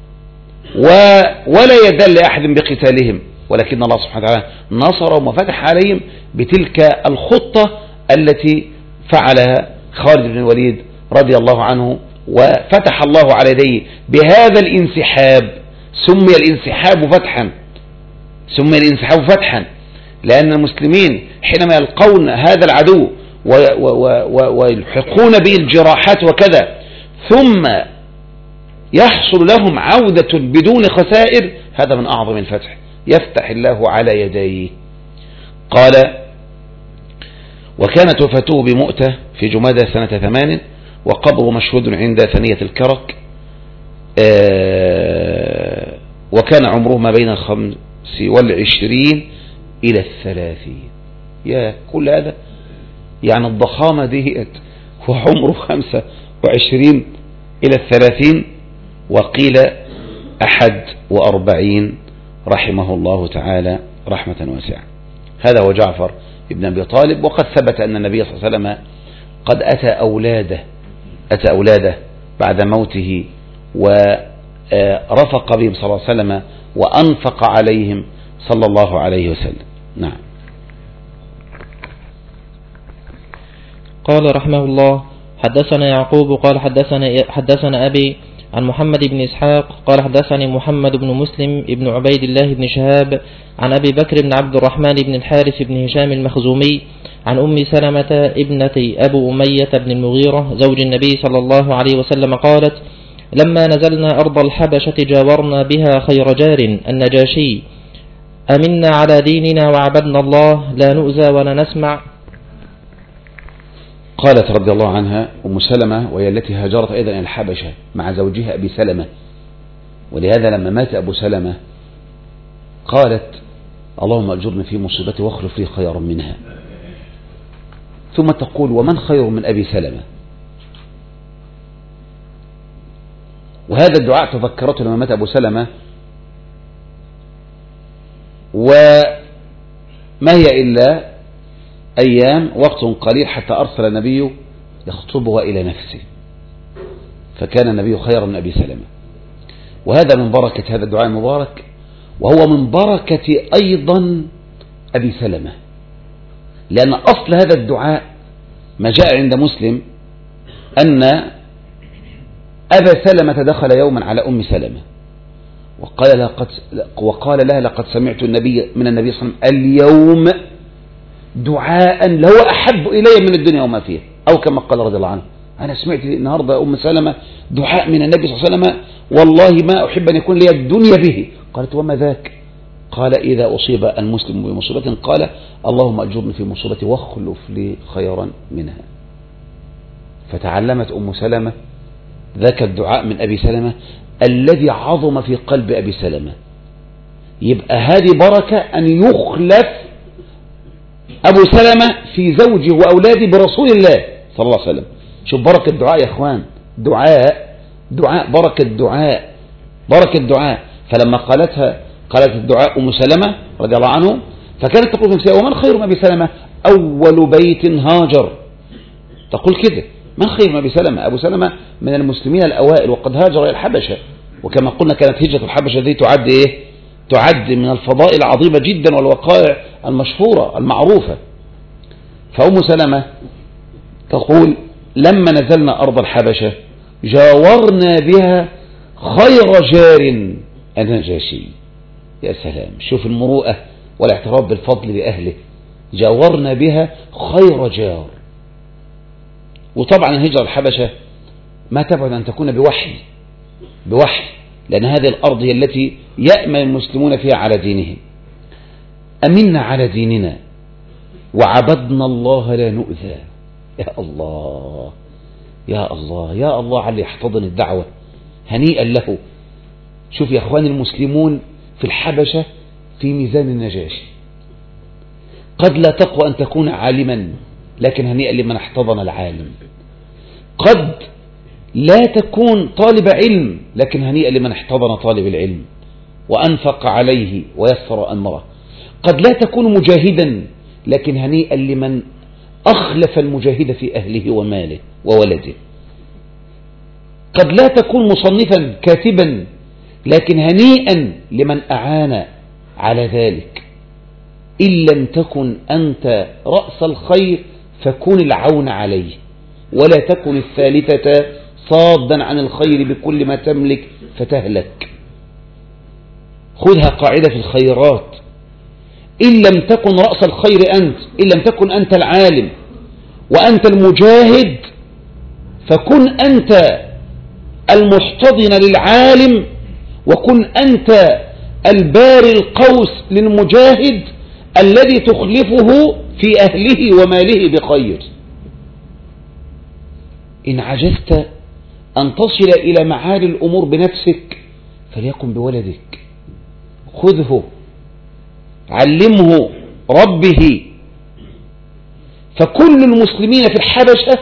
ولا يدل لأحد بقتالهم، ولكن الله سبحانه وتعالى نصرهم وفتح عليهم بتلك الخطة التي فعلها خالد بن الوليد رضي الله عنه، وفتح الله على يديه بهذا الانسحاب. سمي الانسحاب فتحا، سمي الانسحاب فتحا، لأن المسلمين حينما يلقون هذا العدو ويلحقون به الجراحات وكذا، ثم يحصل لهم عودة بدون خسائر، هذا من أعظم الفتح. يفتح الله على يديه. قال وكانت وفاته بمؤتة في جمادى سنة 8، وقبره مشهود عند ثنية الكرك، وكان عمره ما بين 25 إلى 30. يا كل هذا يعني الضخامة ديت، وعمره 25 إلى 30، وقيل 41 رحمه الله تعالى رحمة واسعة. هذا هو جعفر ابن أبي طالب. وقد ثبت أن النبي صلى الله عليه وسلم قد أتى أولاده بعد موته، ورفق بهم صلى الله عليه وسلم وأنفق عليهم صلى الله عليه وسلم. نعم. قال رحمه الله حدثنا يعقوب قال حدثنا أبي عن محمد بن إسحاق قال حدثني محمد بن مسلم بن عبيد الله بن شهاب عن أبي بكر بن عبد الرحمن بن الحارث بن هشام المخزومي عن أم سلمة ابنة أبو أمية بن المغيرة زوج النبي صلى الله عليه وسلم قالت لما نزلنا أرض الحبشة جاورنا بها خير جار النجاشي أمنا على ديننا وعبدنا الله لا نؤذى ولا نسمع. قالت رضي الله عنها أم سلمة، وهي التي هاجرت أيضا إلى الحبشة مع زوجها أبي سلمة، ولهذا لما مات أبو سلمة قالت اللهم أجرني في مصيبتي واخلف لي خيرا منها. ثم تقول ومن خير من أبي سلمة؟ وهذا الدعاء تذكرته لما مات أبو سلمة، وما هي إلا أيام وقت قليل حتى أرسل النبي يخطبها إلى نفسه، فكان النبي خيرا من أبي سلمة. وهذا من بركة هذا الدعاء المبارك، وهو من بركة أيضا أبي سلمة، لأن أصل هذا الدعاء ما جاء عند مسلم أن أبا سلمة دخل يوما على أم سلمة وقال لها لقد سمعت النبي من النبي صلى الله عليه وسلم اليوم دعاء لهو أحب إلي من الدنيا وما فيها، أو كما قال رضي الله عنه أنا سمعت النهاردة أم سلمة دعاء من النبي صلى الله عليه وسلم والله ما أحب أن يكون لي الدنيا به. قالت وما ذاك؟ قال إذا أصيب المسلم بمصيبة قال اللهم أجرني في مصيبتي واخلف لي خيرا منها. فتعلمت أم سلمة ذاك الدعاء من أبي سلمة الذي عظم في قلب أبي سلمة. يبقى هذه بركة أن يخلف أبو سلمة في زوجه وأولاده برسول الله صلى الله عليه وسلم. شوف بركة الدعاء يا إخوان، دعاء بركة الدعاء. فلما قالت الدعاء أم سلمة رضي الله عنه، فكانت تقول ومن خير من أبي سلمة؟ أول بيت هاجر. تقول كده من خير من أبي سلمة؟ أبو سلمة من المسلمين الأوائل وقد هاجر إلى الحبشة، وكما قلنا كانت هجرة الحبشة دي تعد من الفضائل العظيمة جدا والوقائع المشهورة المعروفة. فأم سلمة تقول لما نزلنا أرض الحبشة جاورنا بها خير جار النجاشي. يا سلام، شوف المروءة والاعتراف بالفضل لأهله، جاورنا بها خير جار. وطبعا الهجرة الحبشة ما تبعد أن تكون بوحي، لأن هذه الأرض هي التي يأمن المسلمون فيها على دينهم. أمنا على ديننا وعبدنا الله لا نؤذى. يا الله يا الله يا الله على يحتضن الدعوة، هنيئا له. شوف يا أخوان المسلمون في الحبشة في ميزان النجاشي، قد لا تقوى أن تكون عالما، لكن هنيئا لمن احتضن العالم. قد لا تكون طالب علم، لكن هنيئا لمن احتضن طالب العلم وأنفق عليه ويسر أمره. قد لا تكون مجاهدا، لكن هنيئا لمن أخلف المجاهد في أهله وماله وولده. قد لا تكون مصنفا كاتبا، لكن هنيئا لمن أعان على ذلك. إن لم تكن أنت رأس الخير فكن العون عليه، ولا تكن الثالثة صادا عن الخير بكل ما تملك فتهلك. خذها قاعدة في الخيرات، إن لم تكن رأس الخير أنت، إن لم تكن أنت العالم وأنت المجاهد، فكن أنت المحتضن للعالم، وكن أنت الباري القوس للمجاهد الذي تخلفه في أهله وماله بخير. إن عجزت أن تصل إلى معالي الأمور بنفسك فليكن بولدك، خذه علمه ربه. فكل المسلمين في الحبشة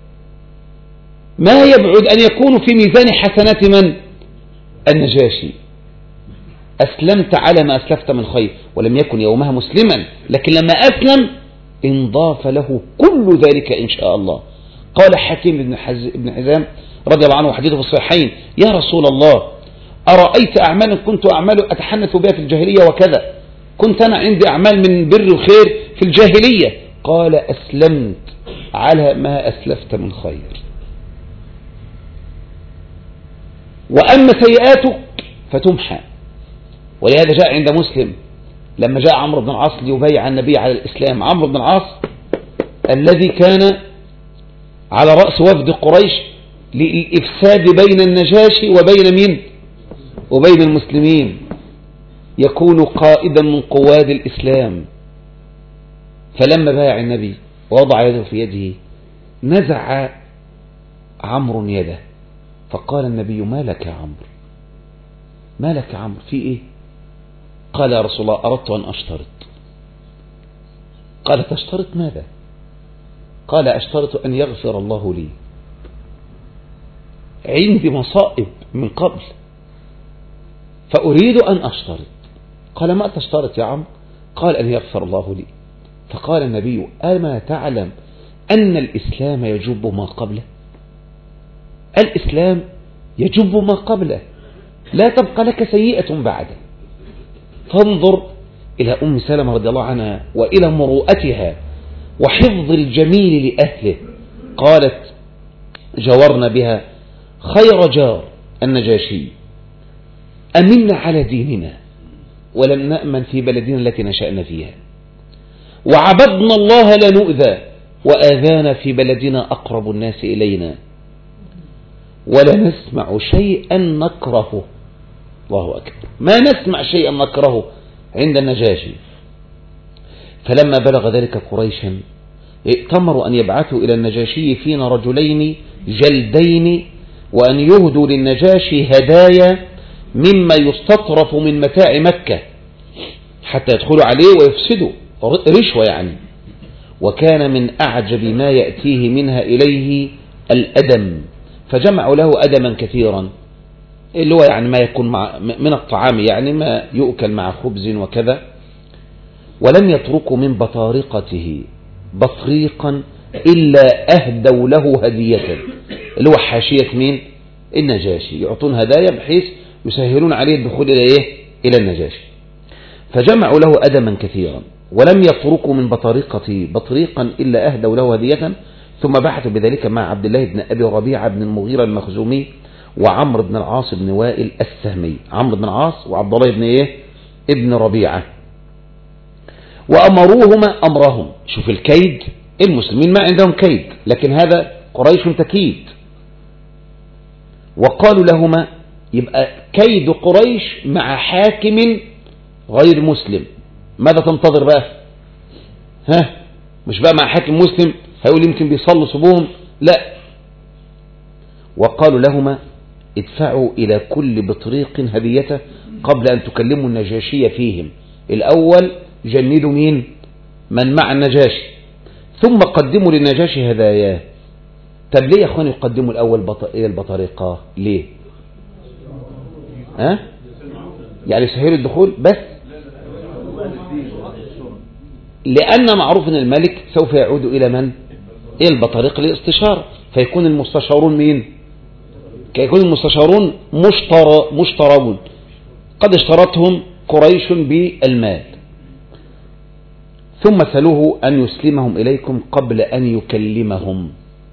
ما يبعد أن يكونوا في ميزان حسنات من؟ النجاشي. أسلمت على ما أسلفت من خير، ولم يكن يومها مسلما، لكن لما أسلم انضاف له كل ذلك إن شاء الله. قال حكيم بن حزام رضي الله عنه وحديثه في الصحيحين يا رسول الله أرأيت أعمالا كنت أعمال أتحنث بها في الجاهلية وكذا، كنت أنا عندي أعمال من بر وخير في الجاهلية. قال أسلمت على ما أسلفت من خير، وأما سيئاتك فتمحى. ولهذا جاء عند مسلم لما جاء عمرو بن العاص ليبايع النبي على الإسلام، عمرو بن العاص الذي كان على رأس وفد قريش للإفساد بين النجاشي وبين مين؟ وبين المسلمين. يكون قائدا من قواد الإسلام. فلما بايع النبي ووضع يده في يده نزع عمرو يده، فقال النبي: ما لك يا عمرو؟ ما لك يا عمرو؟ في إيه؟ قال: يا رسول الله أردت أن أشترط. قال: تشترط ماذا؟ قال: أشترط أن يغفر الله لي، عندي مصائب من قبل فأريد أن أشترط. قال: ما تشترط يا عمرو؟ قال: أن يغفر الله لي. فقال النبي: أما تعلم أن الإسلام يجب ما قبله؟ الإسلام يجب ما قبله، لا تبقى لك سيئة بعده. فانظر إلى أم سلمة رضي الله عنها وإلى مروءتها وحفظ الجميل لأهله. قالت: جورنا بها خير جار النجاشي، أمنا على ديننا ولم نأمن في بلدنا التي نشأنا فيها، وعبدنا الله لا نؤذى، وآذانا في بلدنا أقرب الناس إلينا، ولا نسمع شيئا نكرهه. الله أكبر، ما نسمع شيئا نكرهه عند النجاشي. فلما بلغ ذلك قريشا ائتمروا أن يبعثوا إلى النجاشي فينا رجلين جلدين، وأن يهدوا للنجاشي هدايا مما يستطرف من متاع مكة حتى يدخلوا عليه ويفسدوا، رشوة يعني. وكان من أعجب ما يأتيه منها إليه الأدم، فجمعوا له أدما كثيرا، اللي هو يعني ما يكون من الطعام، يعني ما يؤكل مع خبز وكذا. ولم يتركوا من بطارقته بطريقا إلا أهدوا له هدية، اللي هو حاشية مين؟ النجاشي، يعطون هدايا بحيث يسهلون عليه الدخول إلى إيه؟ إلى النجاشي. فجمعوا له أدما كثيرا، ولم يتركوا من بطارقته بطريقا إلا أهدوا له هدية. ثم بعثوا بذلك مع عبد الله بن أبي ربيعة بن المغيرة المخزومي وعمرو بن العاص بن وائل السهمي. عمرو بن العاص وعبد الله بن إيه؟ ابن ربيعة. وأمروهما أمرهم. شوف الكيد، المسلمين ما عندهم كيد، لكن هذا قريش تكيد. وقالوا لهما: يبقى كيد قريش مع حاكم غير مسلم، ماذا تنتظر بقى؟ مش بقى مع حاكم مسلم هيقول يمكن بيصلوا صبوهم، لا. وقالوا لهما: ادفعوا إلى كل بطريق هديته قبل أن تكلموا النجاشي فيهم. الأول جندوا مين؟ من مع النجاشي، ثم قدموا للنجاشي هداياه. طب ليه يا أخواني يقدموا الأول إلى البطريقة؟ ليه؟ يعني سهل الدخول بس؟ لأن معروف أن الملك سوف يعود إلى من؟ إلى البطريق للاستشارة، فيكون المستشارون مين؟ كيكون المستشارون مشترون قد اشترتهم قريش بالمال. ثم سألوه أن يسلمهم إليكم قبل أن يكلمهم.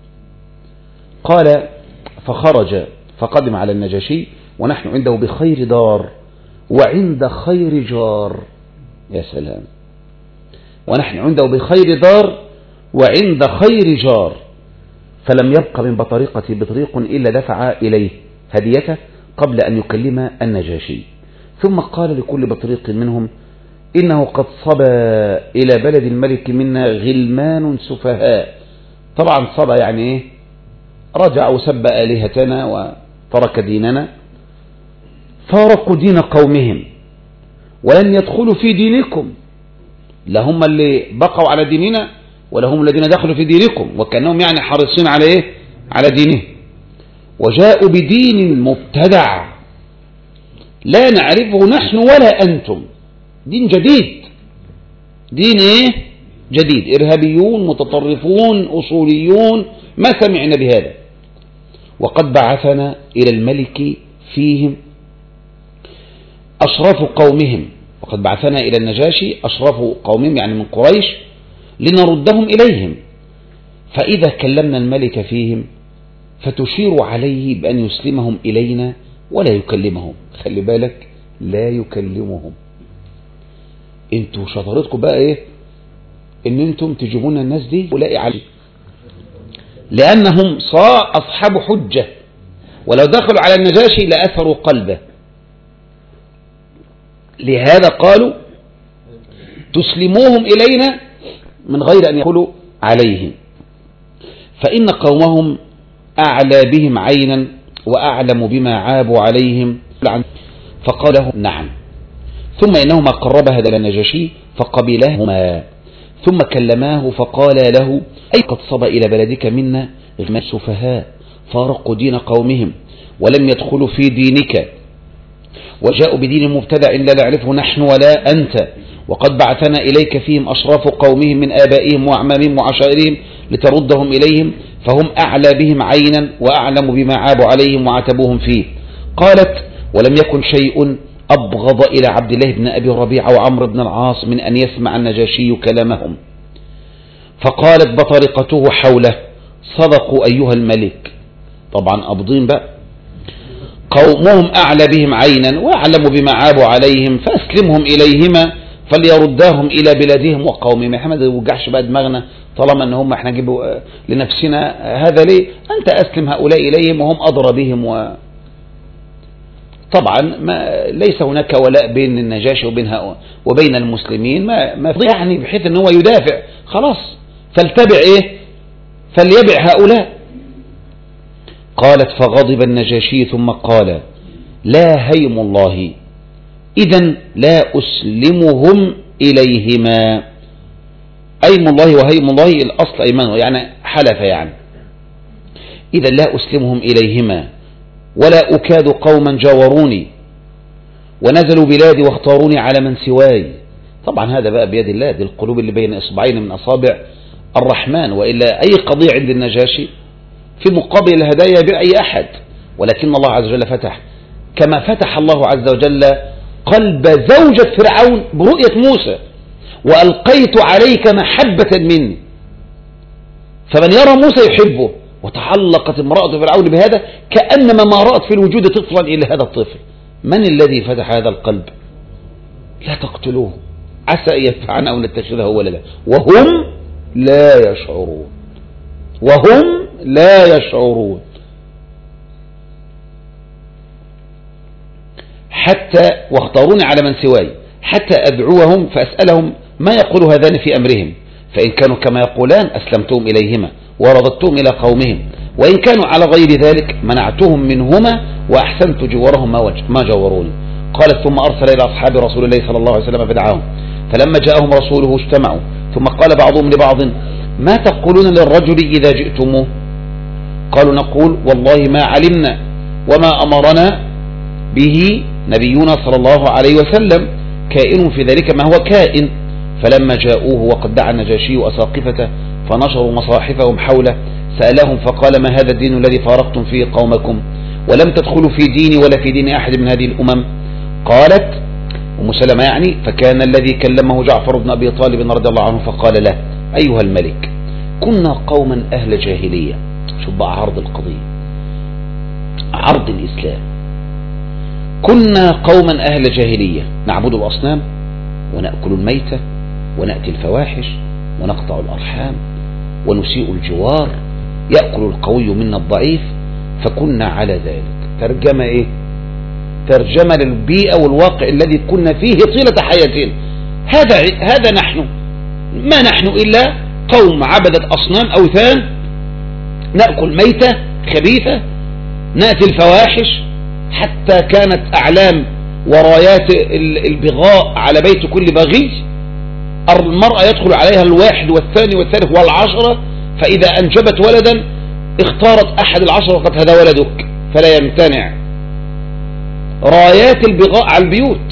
قال: فخرج فقدم على النجاشي ونحن عنده بخير دار وعند خير جار. يا سلام، ونحن عنده بخير دار وعند خير جار. فلم يبق من بطريقة بطريق إلا دفع إليه هديته قبل أن يكلم النجاشي. ثم قال لكل بطريق منهم: إنه قد صبى إلى بلد الملك منا غلمان سفهاء. طبعا صبى يعني إيه؟ رجع وسب آلهتنا وترك ديننا، فارقوا دين قومهم ولن يدخلوا في دينكم، لهم اللي بقوا على ديننا ولهم الذين دخلوا في دينكم، وكأنهم يعني حريصين على إيه؟ على دينه. وجاءوا بدين مبتدع لا نعرفه نحن ولا أنتم، دين جديد. دين إيه؟ جديد، إرهابيون متطرفون أصوليون ما سمعنا بهذا. وقد بعثنا إلى الملك فيهم أشراف قومهم، وقد بعثنا إلى النجاشي أشراف قومهم يعني من قريش لنردهم إليهم، فإذا كلمنا الملك فيهم فتشير عليه بأن يسلمهم إلينا ولا يكلمهم. خلي بالك، لا يكلمهم. انتوا شطارتكم بقى ايه؟ ان انتم تجيبون الناس دي ولاقي عليه، لأنهم أصحاب حجة، ولو دخلوا على النجاشي لأثروا قلبه. لهذا قالوا تسلموهم إلينا من غير أن يقولوا عليهم، فإن قومهم أعلى بهم عينا وأعلم بما عابوا عليهم. فقال له نعم. ثم إنهما قربها إلى النجاشي فقبلهما، ثم كلماه فقال له أي قد صب إلى بلدك منا السفهاء فارقوا دين قومهم ولم يدخلوا في دينك، وجاءوا بدين مبتدع لا نعرفه نحن ولا أنت، وقد بعثنا إليك فيهم أشراف قومهم من آبائهم وأعمامهم وعشائرهم لتردهم إليهم، فهم أعلى بهم عينا وأعلم بما عابوا عليهم وعتبوهم فيه. قالت ولم يكن شيء أبغض إلى عبد الله بن أبي ربيعة وعمر بن العاص من أن يسمع النجاشي كلامهم. فقالت بطريقته حوله صدقوا أيها الملك. طبعا أبضين بقى، قومهم أعلى بهم عينا وأعلم بما عابوا عليهم فأسلمهم إليهما فليرداهم إلى بلادهم وقومهم. محمد ما يوجعش بقى دماغنا طالما ان هم احنا نجيبوا لنفسنا هذا ليه؟ أنت أسلم هؤلاء إليهم وهم أضرى بهم. طبعا ما ليس هناك ولاء بين النجاشي وبين المسلمين، ما يعني بحيث ان هو يدافع خلاص، فلتبع ايه؟ فليبع هؤلاء. قالت فغضب النجاشي ثم قال لا هيم الله إذن لا أسلمهم إليهما. أيم الله وهيم الله الأصل أيمانه يعني حلف، يعني إذن لا أسلمهم إليهما ولا أكاد قوما جاوروني ونزلوا بلادي واختاروني على من سواي. طبعا هذا بقى بيد الله، دي القلوب اللي بين إصبعين من أصابع الرحمن، وإلا أي قضية عند النجاشي في مقابل الهدايا بأي أحد، ولكن الله عز وجل فتح كما فتح الله عز وجل قلب زوجة فرعون برؤية موسى وألقيت عليك محبة مني، فمن يرى موسى يحبه. وتعلقت امرأة فرعون بهذا كأنما ما رأت في الوجود طفلا إلا هذا الطفل. من الذي فتح هذا القلب؟ لا تقتلوه عسى أن ينفعنا أو نتخذه ولدا وهم لا يشعرون، وهم لا يشعرون. حتى واختاروني على من سواي حتى أدعوهم فأسألهم ما يقول هذان في أمرهم، فإن كانوا كما يقولان أسلمتهم إليهما ورددتهم إلى قومهم، وإن كانوا على غير ذلك منعتهم منهما وأحسنت جوارهم ما جوروني. قالت ثم أرسل إلى أصحاب رسول الله صلى الله عليه وسلم فدعاهم، فلما جاءهم رسوله اجتمعوا، ثم قال بعضهم لبعض ما تقولون للرجل إذا جئتموه؟ قالوا نقول والله ما علمنا وما أمرنا به نبينا صلى الله عليه وسلم، كائن في ذلك ما هو كائن. فلما جاءوه وقد دعا النجاشي أساقفته فنشروا مصاحفهم حوله سألهم فقال ما هذا الدين الذي فارقتم فيه قومكم ولم تدخلوا في ديني ولا في دين أحد من هذه الأمم؟ قالت أم سلمة يعني فكان الذي كلمه جعفر بن أبي طالب رضي الله عنه فقال له أيها الملك كنا قوما أهل جاهلية. شوف بقى عرض القضية، عرض الإسلام. كنا قوما أهل جاهلية نعبد الأصنام ونأكل الميتة ونأتي الفواحش ونقطع الأرحام ونسيء الجوار، يأكل القوي منا الضعيف، فكنا على ذلك. ترجمة إيه؟ ترجمة للبيئة والواقع الذي كنا فيه طيلة حياتنا. هذا نحن، ما نحن إلا قوم عبدت أصنام أوثان، نأكل ميتة خبيثة، نأتي الفواحش، حتى كانت أعلام ورايات البغاء على بيت كل بغي. المرأة يدخل عليها الواحد والثاني والثالث والعشرة، فإذا أنجبت ولدا اختارت أحد العشرة وقد هذا ولدك فلا يمتنع. رايات البغاء على البيوت،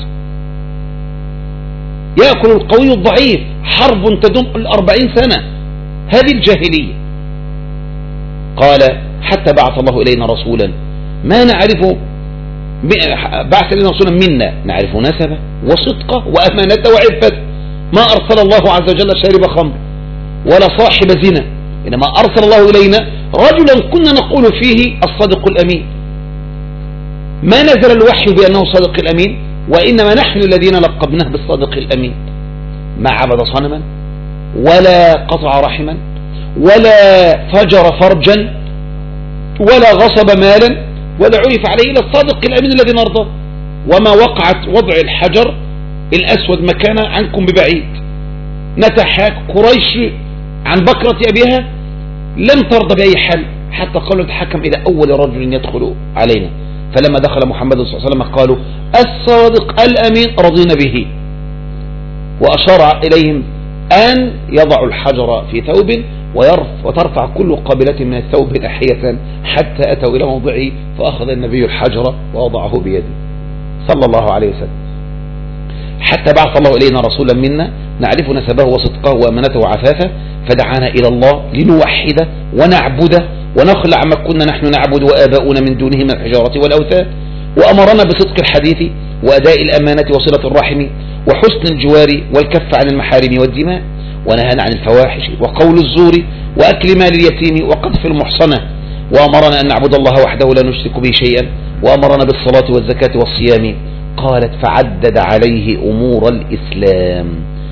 يأكل القوي الضعيف، حرب تدوم 40 سنة، هذه الجاهلية. قال حتى بعث الله إلينا رسولا ما نعرفه، بعث إلينا رسولا منا نعرف نسبه وصدقه وأمانته وعفته، ما أرسل الله عز وجل شارب خمر ولا صاحب زنا، إنما أرسل الله إلينا رجلا كنا نقول فيه الصادق الأمين. ما نزل الوحي بأنه صادق الأمين، وإنما نحن الذين لقبناه بالصادق الأمين. ما عبد صنما ولا قطع رحما ولا فجر فرجا ولا غصب مالا ولا عرف عليه إلا الصادق الأمين الذي نرضاه. وما وقعت وضع الحجر الأسود مكان عنكم ببعيد. نتحاك قريش عن بكرة أبيها لم ترضى بأي حل، حتى قالوا نتحكم إلى أول رجل يدخل علينا. فلما دخل محمد صلى الله عليه وسلم قالوا الصادق الأمين رضينا به، وأشار إليهم أن يضعوا الحجر في ثوب وترفع كل قابلة من الثوب ناحية حتى أتوا إلى موضعه، فأخذ النبي الحجر ووضعه بيده صلى الله عليه وسلم، حتى بعث الله إلينا رسولا منا نعرف نسبه وصدقه وأمانته وعفافه، فدعانا إلى الله لنوحده ونعبده ونخلع ما كنا نحن نعبد وآباؤنا من دونه من الحجارة والأوثان، وأمرنا بصدق الحديث وأداء الأمانة وصلة الرحم وحسن الجوار والكف عن المحارم والدماء، ونهانا عن الفواحش وقول الزور وأكل مال اليتيم وقذف المحصنة، وأمرنا أن نعبد الله وحده لا نشرك به شيئا، وأمرنا بالصلاة والزكاة والصيام. قالت فعدد عليه أمور الإسلام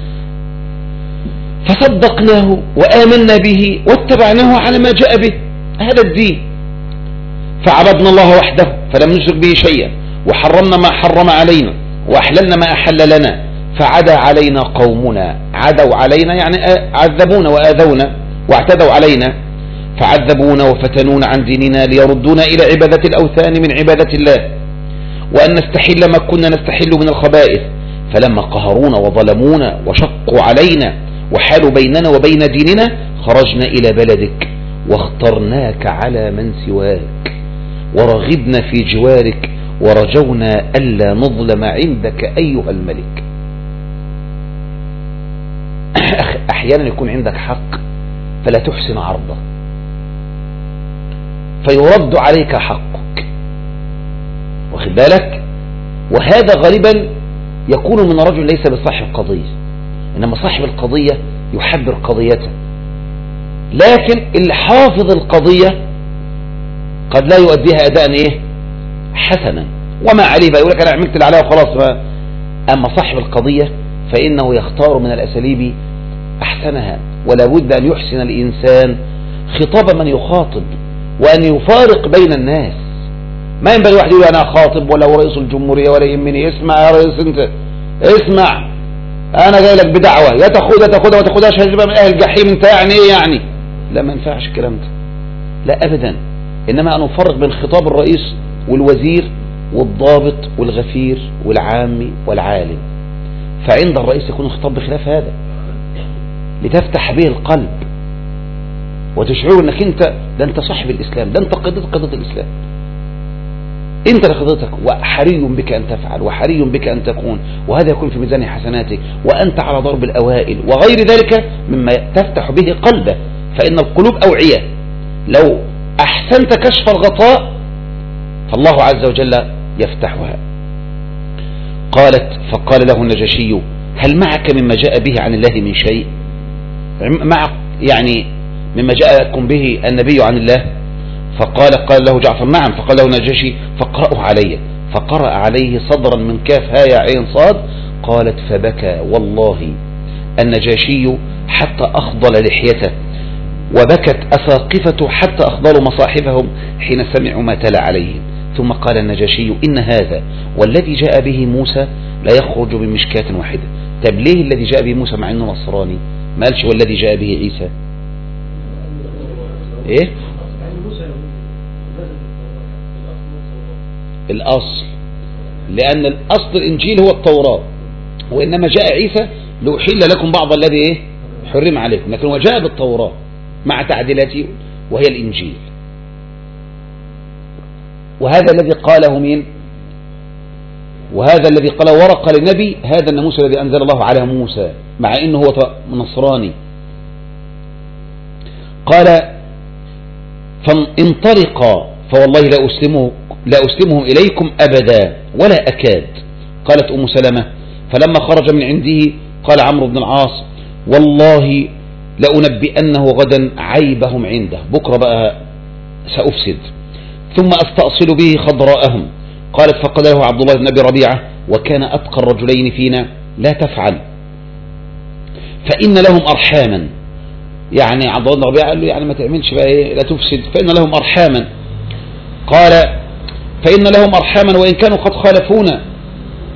فصدقناه وآمنا به واتبعناه على ما جاء به، هذا الدين. فعبدنا الله وحده فلم نشرك به شيئا، وحرمنا ما حرم علينا وأحللنا ما أحل لنا، فعدا علينا قومنا، عدوا علينا يعني عذبونا وآذونا واعتدوا علينا، فعذبونا وفتنونا عن ديننا ليردونا إلى عبادة الأوثان من عبادة الله، وأن نستحل ما كنا نستحل من الخبائث، فلما قهرونا وظلمونا وشقوا علينا وحالوا بيننا وبين ديننا خرجنا إلى بلدك واخترناك على من سواك، ورغبنا في جوارك ورجونا ألا نظلم عندك أيها الملك. أحيانا يكون عندك حق فلا تحسن عرضه فيرد عليك حقك، واخد بالك؟ وهذا غالبا يكون من رجل ليس بصاحب قضية، إنما صاحب القضية يحبر قضيته، لكن اللي حافظ القضية قد لا يؤديها أداء إيه حسنا وما عليه بقى، يقول لك أنا عملت اللي عليها وخلاص. أما صاحب القضية فإنه يختار من الأساليب أحسنها، ولا بد أن يحسن الإنسان خطاب من يخاطب وأن يفارق بين الناس. ما ينبغي واحد يقول أنا خاطب ولا هو رئيس الجمهورية ولا يهمني. اسمع يا رئيس، أنت اسمع، أنا جاي لك بدعوة، يا تاخدها ما تاخدهاش هتبقى من أهل الجحيم. أنت يعني إيه يعني؟ لا، ما ينفعش الكلام ده، لا أبدا. إنما أن نفرق بين خطاب الرئيس والوزير والضابط والغفير والعامي والعالم، فعند الرئيس يكون الخطاب بخلاف هذا لتفتح به القلب وتشعر انك انت صاحب الاسلام، ده انت قضية الاسلام، انت لقضيتك، وحري بك ان تفعل وحري بك ان تكون، وهذا يكون في ميزان حسناتك وانت على ضرب الاوائل وغير ذلك مما تفتح به قلبه، فان القلوب اوعية، لو احسنت كشف الغطاء فالله عز وجل يفتحها. قالت فقال له النجاشي هل معك مما جاء به عن الله من شيء؟ مع يعني مما جاءكم به النبي عن الله؟ فقال له جعفر نعم. فقال له النجاشي فاقرأه علي، فقرأ عليه صدرا من كاف هاء عين صاد. قالت فبكى والله النجاشي حتى أخضل لحيته، وبكت أساقفته حتى أخضلوا مصاحفهم حين سمعوا ما تلا عليهم. ثم قال النجاشي إن هذا والذي جاء به موسى لا يخرج بمشكاة واحدة. طب ليه الذي جاء به موسى مع انه نصراني ما قالش والذي جاء به عيسى؟ ايه الاصل؟ لان الاصل الانجيل هو التوراة، وانما جاء عيسى لأحل لكم بعض الذي ايه حرم عليكم، لكن وجاء بالتوراة مع تعديلاته وهي الانجيل. وهذا الذي قاله مين؟ وهذا الذي قاله ورقة للنبي، هذا الناموس الذي أنزل الله على موسى مع إنه هو نصراني. قال فانطلقا فوالله لا أسلمهم إليكم أبدا ولا أكاد. قالت أم سلمة فلما خرج من عنده قال عمرو بن العاص والله لأنبئنه غدا عيبهم عنده، بكرة بقى سأفسد، ثم أستأصل به خضراءهم. قالت فقال له عبد الله بن أبي ربيعة وكان أتقى الرجلين فينا لا تفعل فإن لهم أرحاما، يعني عبد الله بن ربيعة قال له يعني ما تعملش بقى إيه لا تفسد، فإن لهم أرحاما. قال فإن لهم أرحاما وإن كانوا قد خالفونا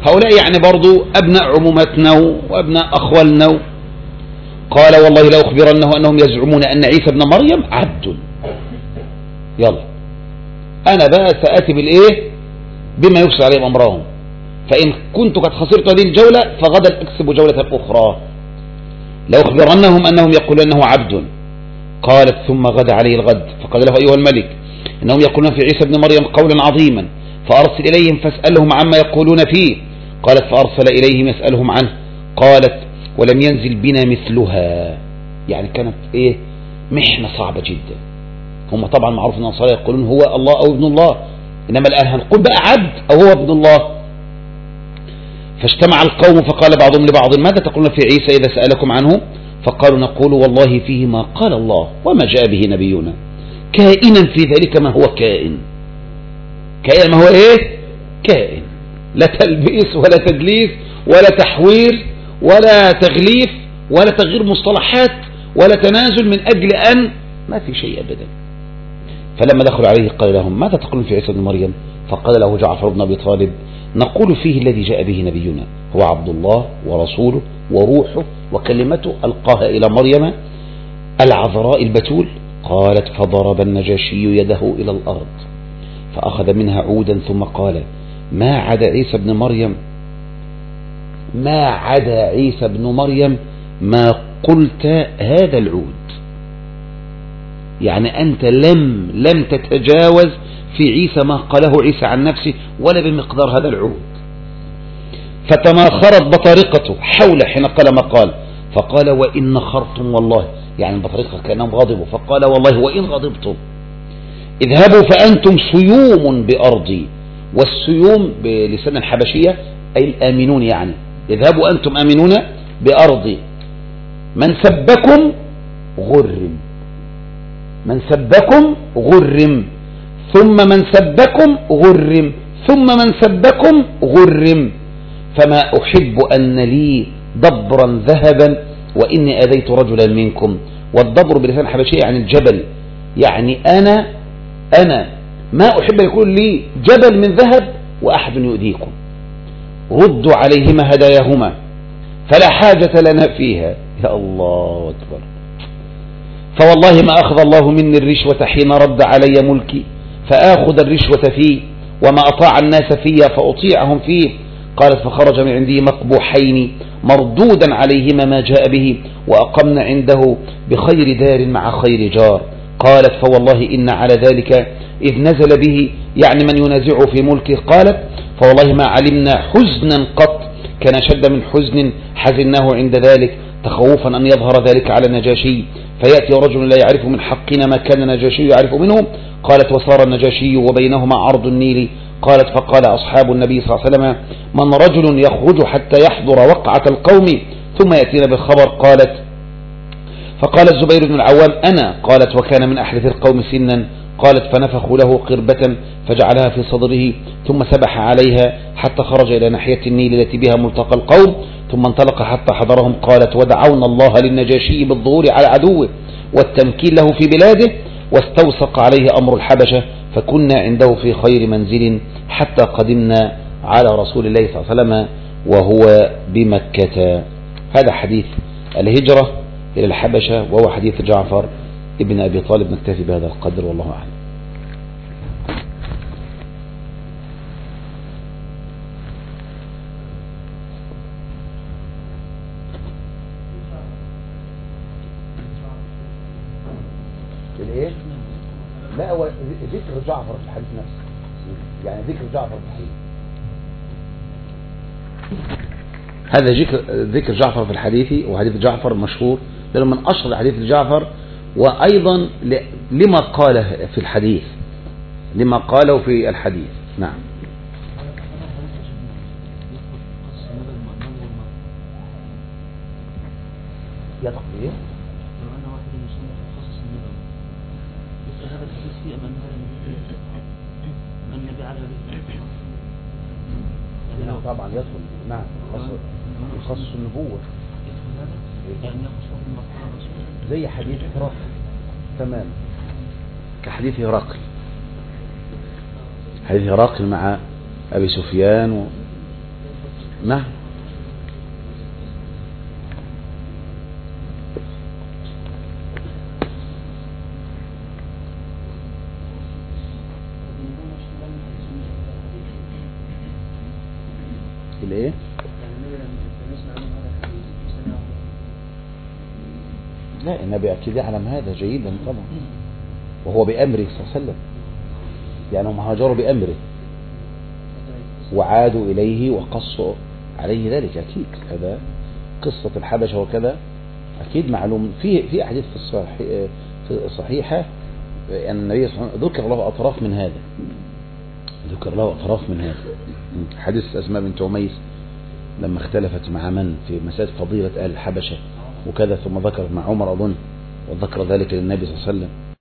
هؤلاء يعني برضو أبناء عمومتنا وأبناء أخوالنا. قال والله لأخبرنه أنهم يزعمون أن عيسى ابن مريم عبد. يلا أنا بقى سأتي بالإيه بما يفسد عليهم أمرهم، فإن كنت قد خسرت هذه الجولة فغدا أكسب جولة أخرى. لأخبرنهم أنهم يقولون أنه عبد. قالت ثم غدا عليه الغد فقال له أيها الملك إنهم يقولون في عيسى ابن مريم قولا عظيما فأرسل إليهم فاسألهم عما يقولون فيه. قالت فأرسل إليهم يسألهم عنه. قالت ولم ينزل بنا مثلها، يعني كانت إيه محنة صعبة جدا. هم طبعا معروف أن النصارى يقولون هو الله أو ابن الله، إنما الآن هنقول بقى عبد أو هو ابن الله. فاجتمع القوم فقال بعضهم لبعض ماذا تقولون في عيسى إذا سألكم عنه؟ فقالوا نقول والله فيه ما قال الله وما جاء به نبينا، كائنا في ذلك ما هو كائن. كائن ما هو ايه؟ كائن، لا تلبيس ولا تدليس ولا تحوير ولا تغليف ولا تغيير مصطلحات ولا تنازل من أجل أن ما في شيء أبدا. فلما دخلوا عليه قال لهم ماذا تقولون في عيسى بن مريم؟ فقال له جعفر بن أبي طالب نقول فيه الذي جاء به نبينا هو عبد الله ورسوله وروحه وكلمته ألقاها إلى مريم العذراء البتول. قالت فضرب النجاشي يده إلى الأرض فأخذ منها عودا ثم قال ما عدا عيسى بن مريم ما قلت هذا العود، يعني أنت لم تتجاوز في عيسى ما قاله عيسى عن نفسه ولا بمقدار هذا العود. فتماخرت بطارقته حول حين قال ما قال، فقال وإن نخرتم والله، يعني البطارقة كأنهم غضبوا، فقال والله وإن غضبتم اذهبوا فأنتم سيوم بأرضي، والسيوم بلسان الحبشية أي الآمنون، يعني اذهبوا أنتم آمنون بأرضي، من سبكم غرم، من سبكم غرم، ثم من سبكم غرم، ثم من سبكم غرم، فما أحب أن لي دبرا ذهبا وإني أذيت رجلا منكم. والدبر بلسان الحبشية يعني الجبل، يعني أنا ما أحب أن يكون لي جبل من ذهب وأحد يؤذيكم. ردوا عليهما هداياهما فلا حاجة لنا فيها. يا الله أكبر. فوالله ما أخذ الله مني الرشوة حين رد علي ملكي فآخذ الرشوة فيه، وما أطاع الناس فيها فأطيعهم فيه. قالت فخرج من عندي مقبوحين مردودا عليهما ما جاء به، وأقمنا عنده بخير دار مع خير جار. قالت فوالله إن على ذلك إذ نزل به، يعني من ينازعه في ملكه. قالت فوالله ما علمنا حزنا قط كان شد من حزن حزناه عند ذلك، تخوفا أن يظهر ذلك على النجاشي فيأتي رجل لا يعرف من حقنا ما كان النجاشي يعرف منه. قالت وصار النجاشي وبينهما عرض النيل. قالت فقال أصحاب النبي صلى الله عليه وسلم من رجل يخرج حتى يحضر وقعة القوم ثم يأتينا بالخبر؟ قالت فقال الزبير بن العوام أنا. قالت وكان من أحدث القوم سنا. قالت فنفخوا له قربة فجعلها في صدره ثم سبح عليها حتى خرج إلى ناحية النيل التي بها ملتقى القوم ثم انطلق حتى حضرهم. قالت ودعونا الله للنجاشي بالظهور على عدوه والتمكين له في بلاده، واستوثق عليه أمر الحبشة، فكنا عنده في خير منزل حتى قدمنا على رسول الله صلى الله عليه وسلم وهو بمكة. هذا حديث الهجرة إلى الحبشة وهو حديث جعفر ابن أبي طالب. نكتفي بهذا القدر والله أعلم. الايه؟ لا هو ذكر جعفر في الحديث نفسه، يعني ذكر جعفر في الحديث، هذا ذكر جعفر في الحديث، وحديث جعفر مشهور لأنه من أشهر حديث جعفر، وأيضا لما قاله في الحديث، لما قاله في الحديث. نعم. يدخل ايه؟ طبعا يدخل. نعم يخصص النبوة زي حديث هرقل تمام، كحديث هرقل، حديث هرقل مع أبي سفيان نعم. الايه؟ لا، النبي اكيد يعلم هذا جيدا طبعا، وهو بأمره صلى الله عليه وسلم، يعني هم هاجروا بأمره وعادوا إليه وقصوا عليه ذلك أكيد. هذا قصة الحبشة وكذا أكيد معلوم. في أحاديث في الصحيحة أن النبي صلى الله عليه وسلم ذكر له أطراف من هذا، ذكر له أطراف من هذا. حديث أسماء بنت عميس لما اختلفت مع من في مسألة فضيلة أهل الحبشة وكذا، ثم ذكرت مع عمر أظن، وذكر ذلك للنبي صلى الله عليه وسلم.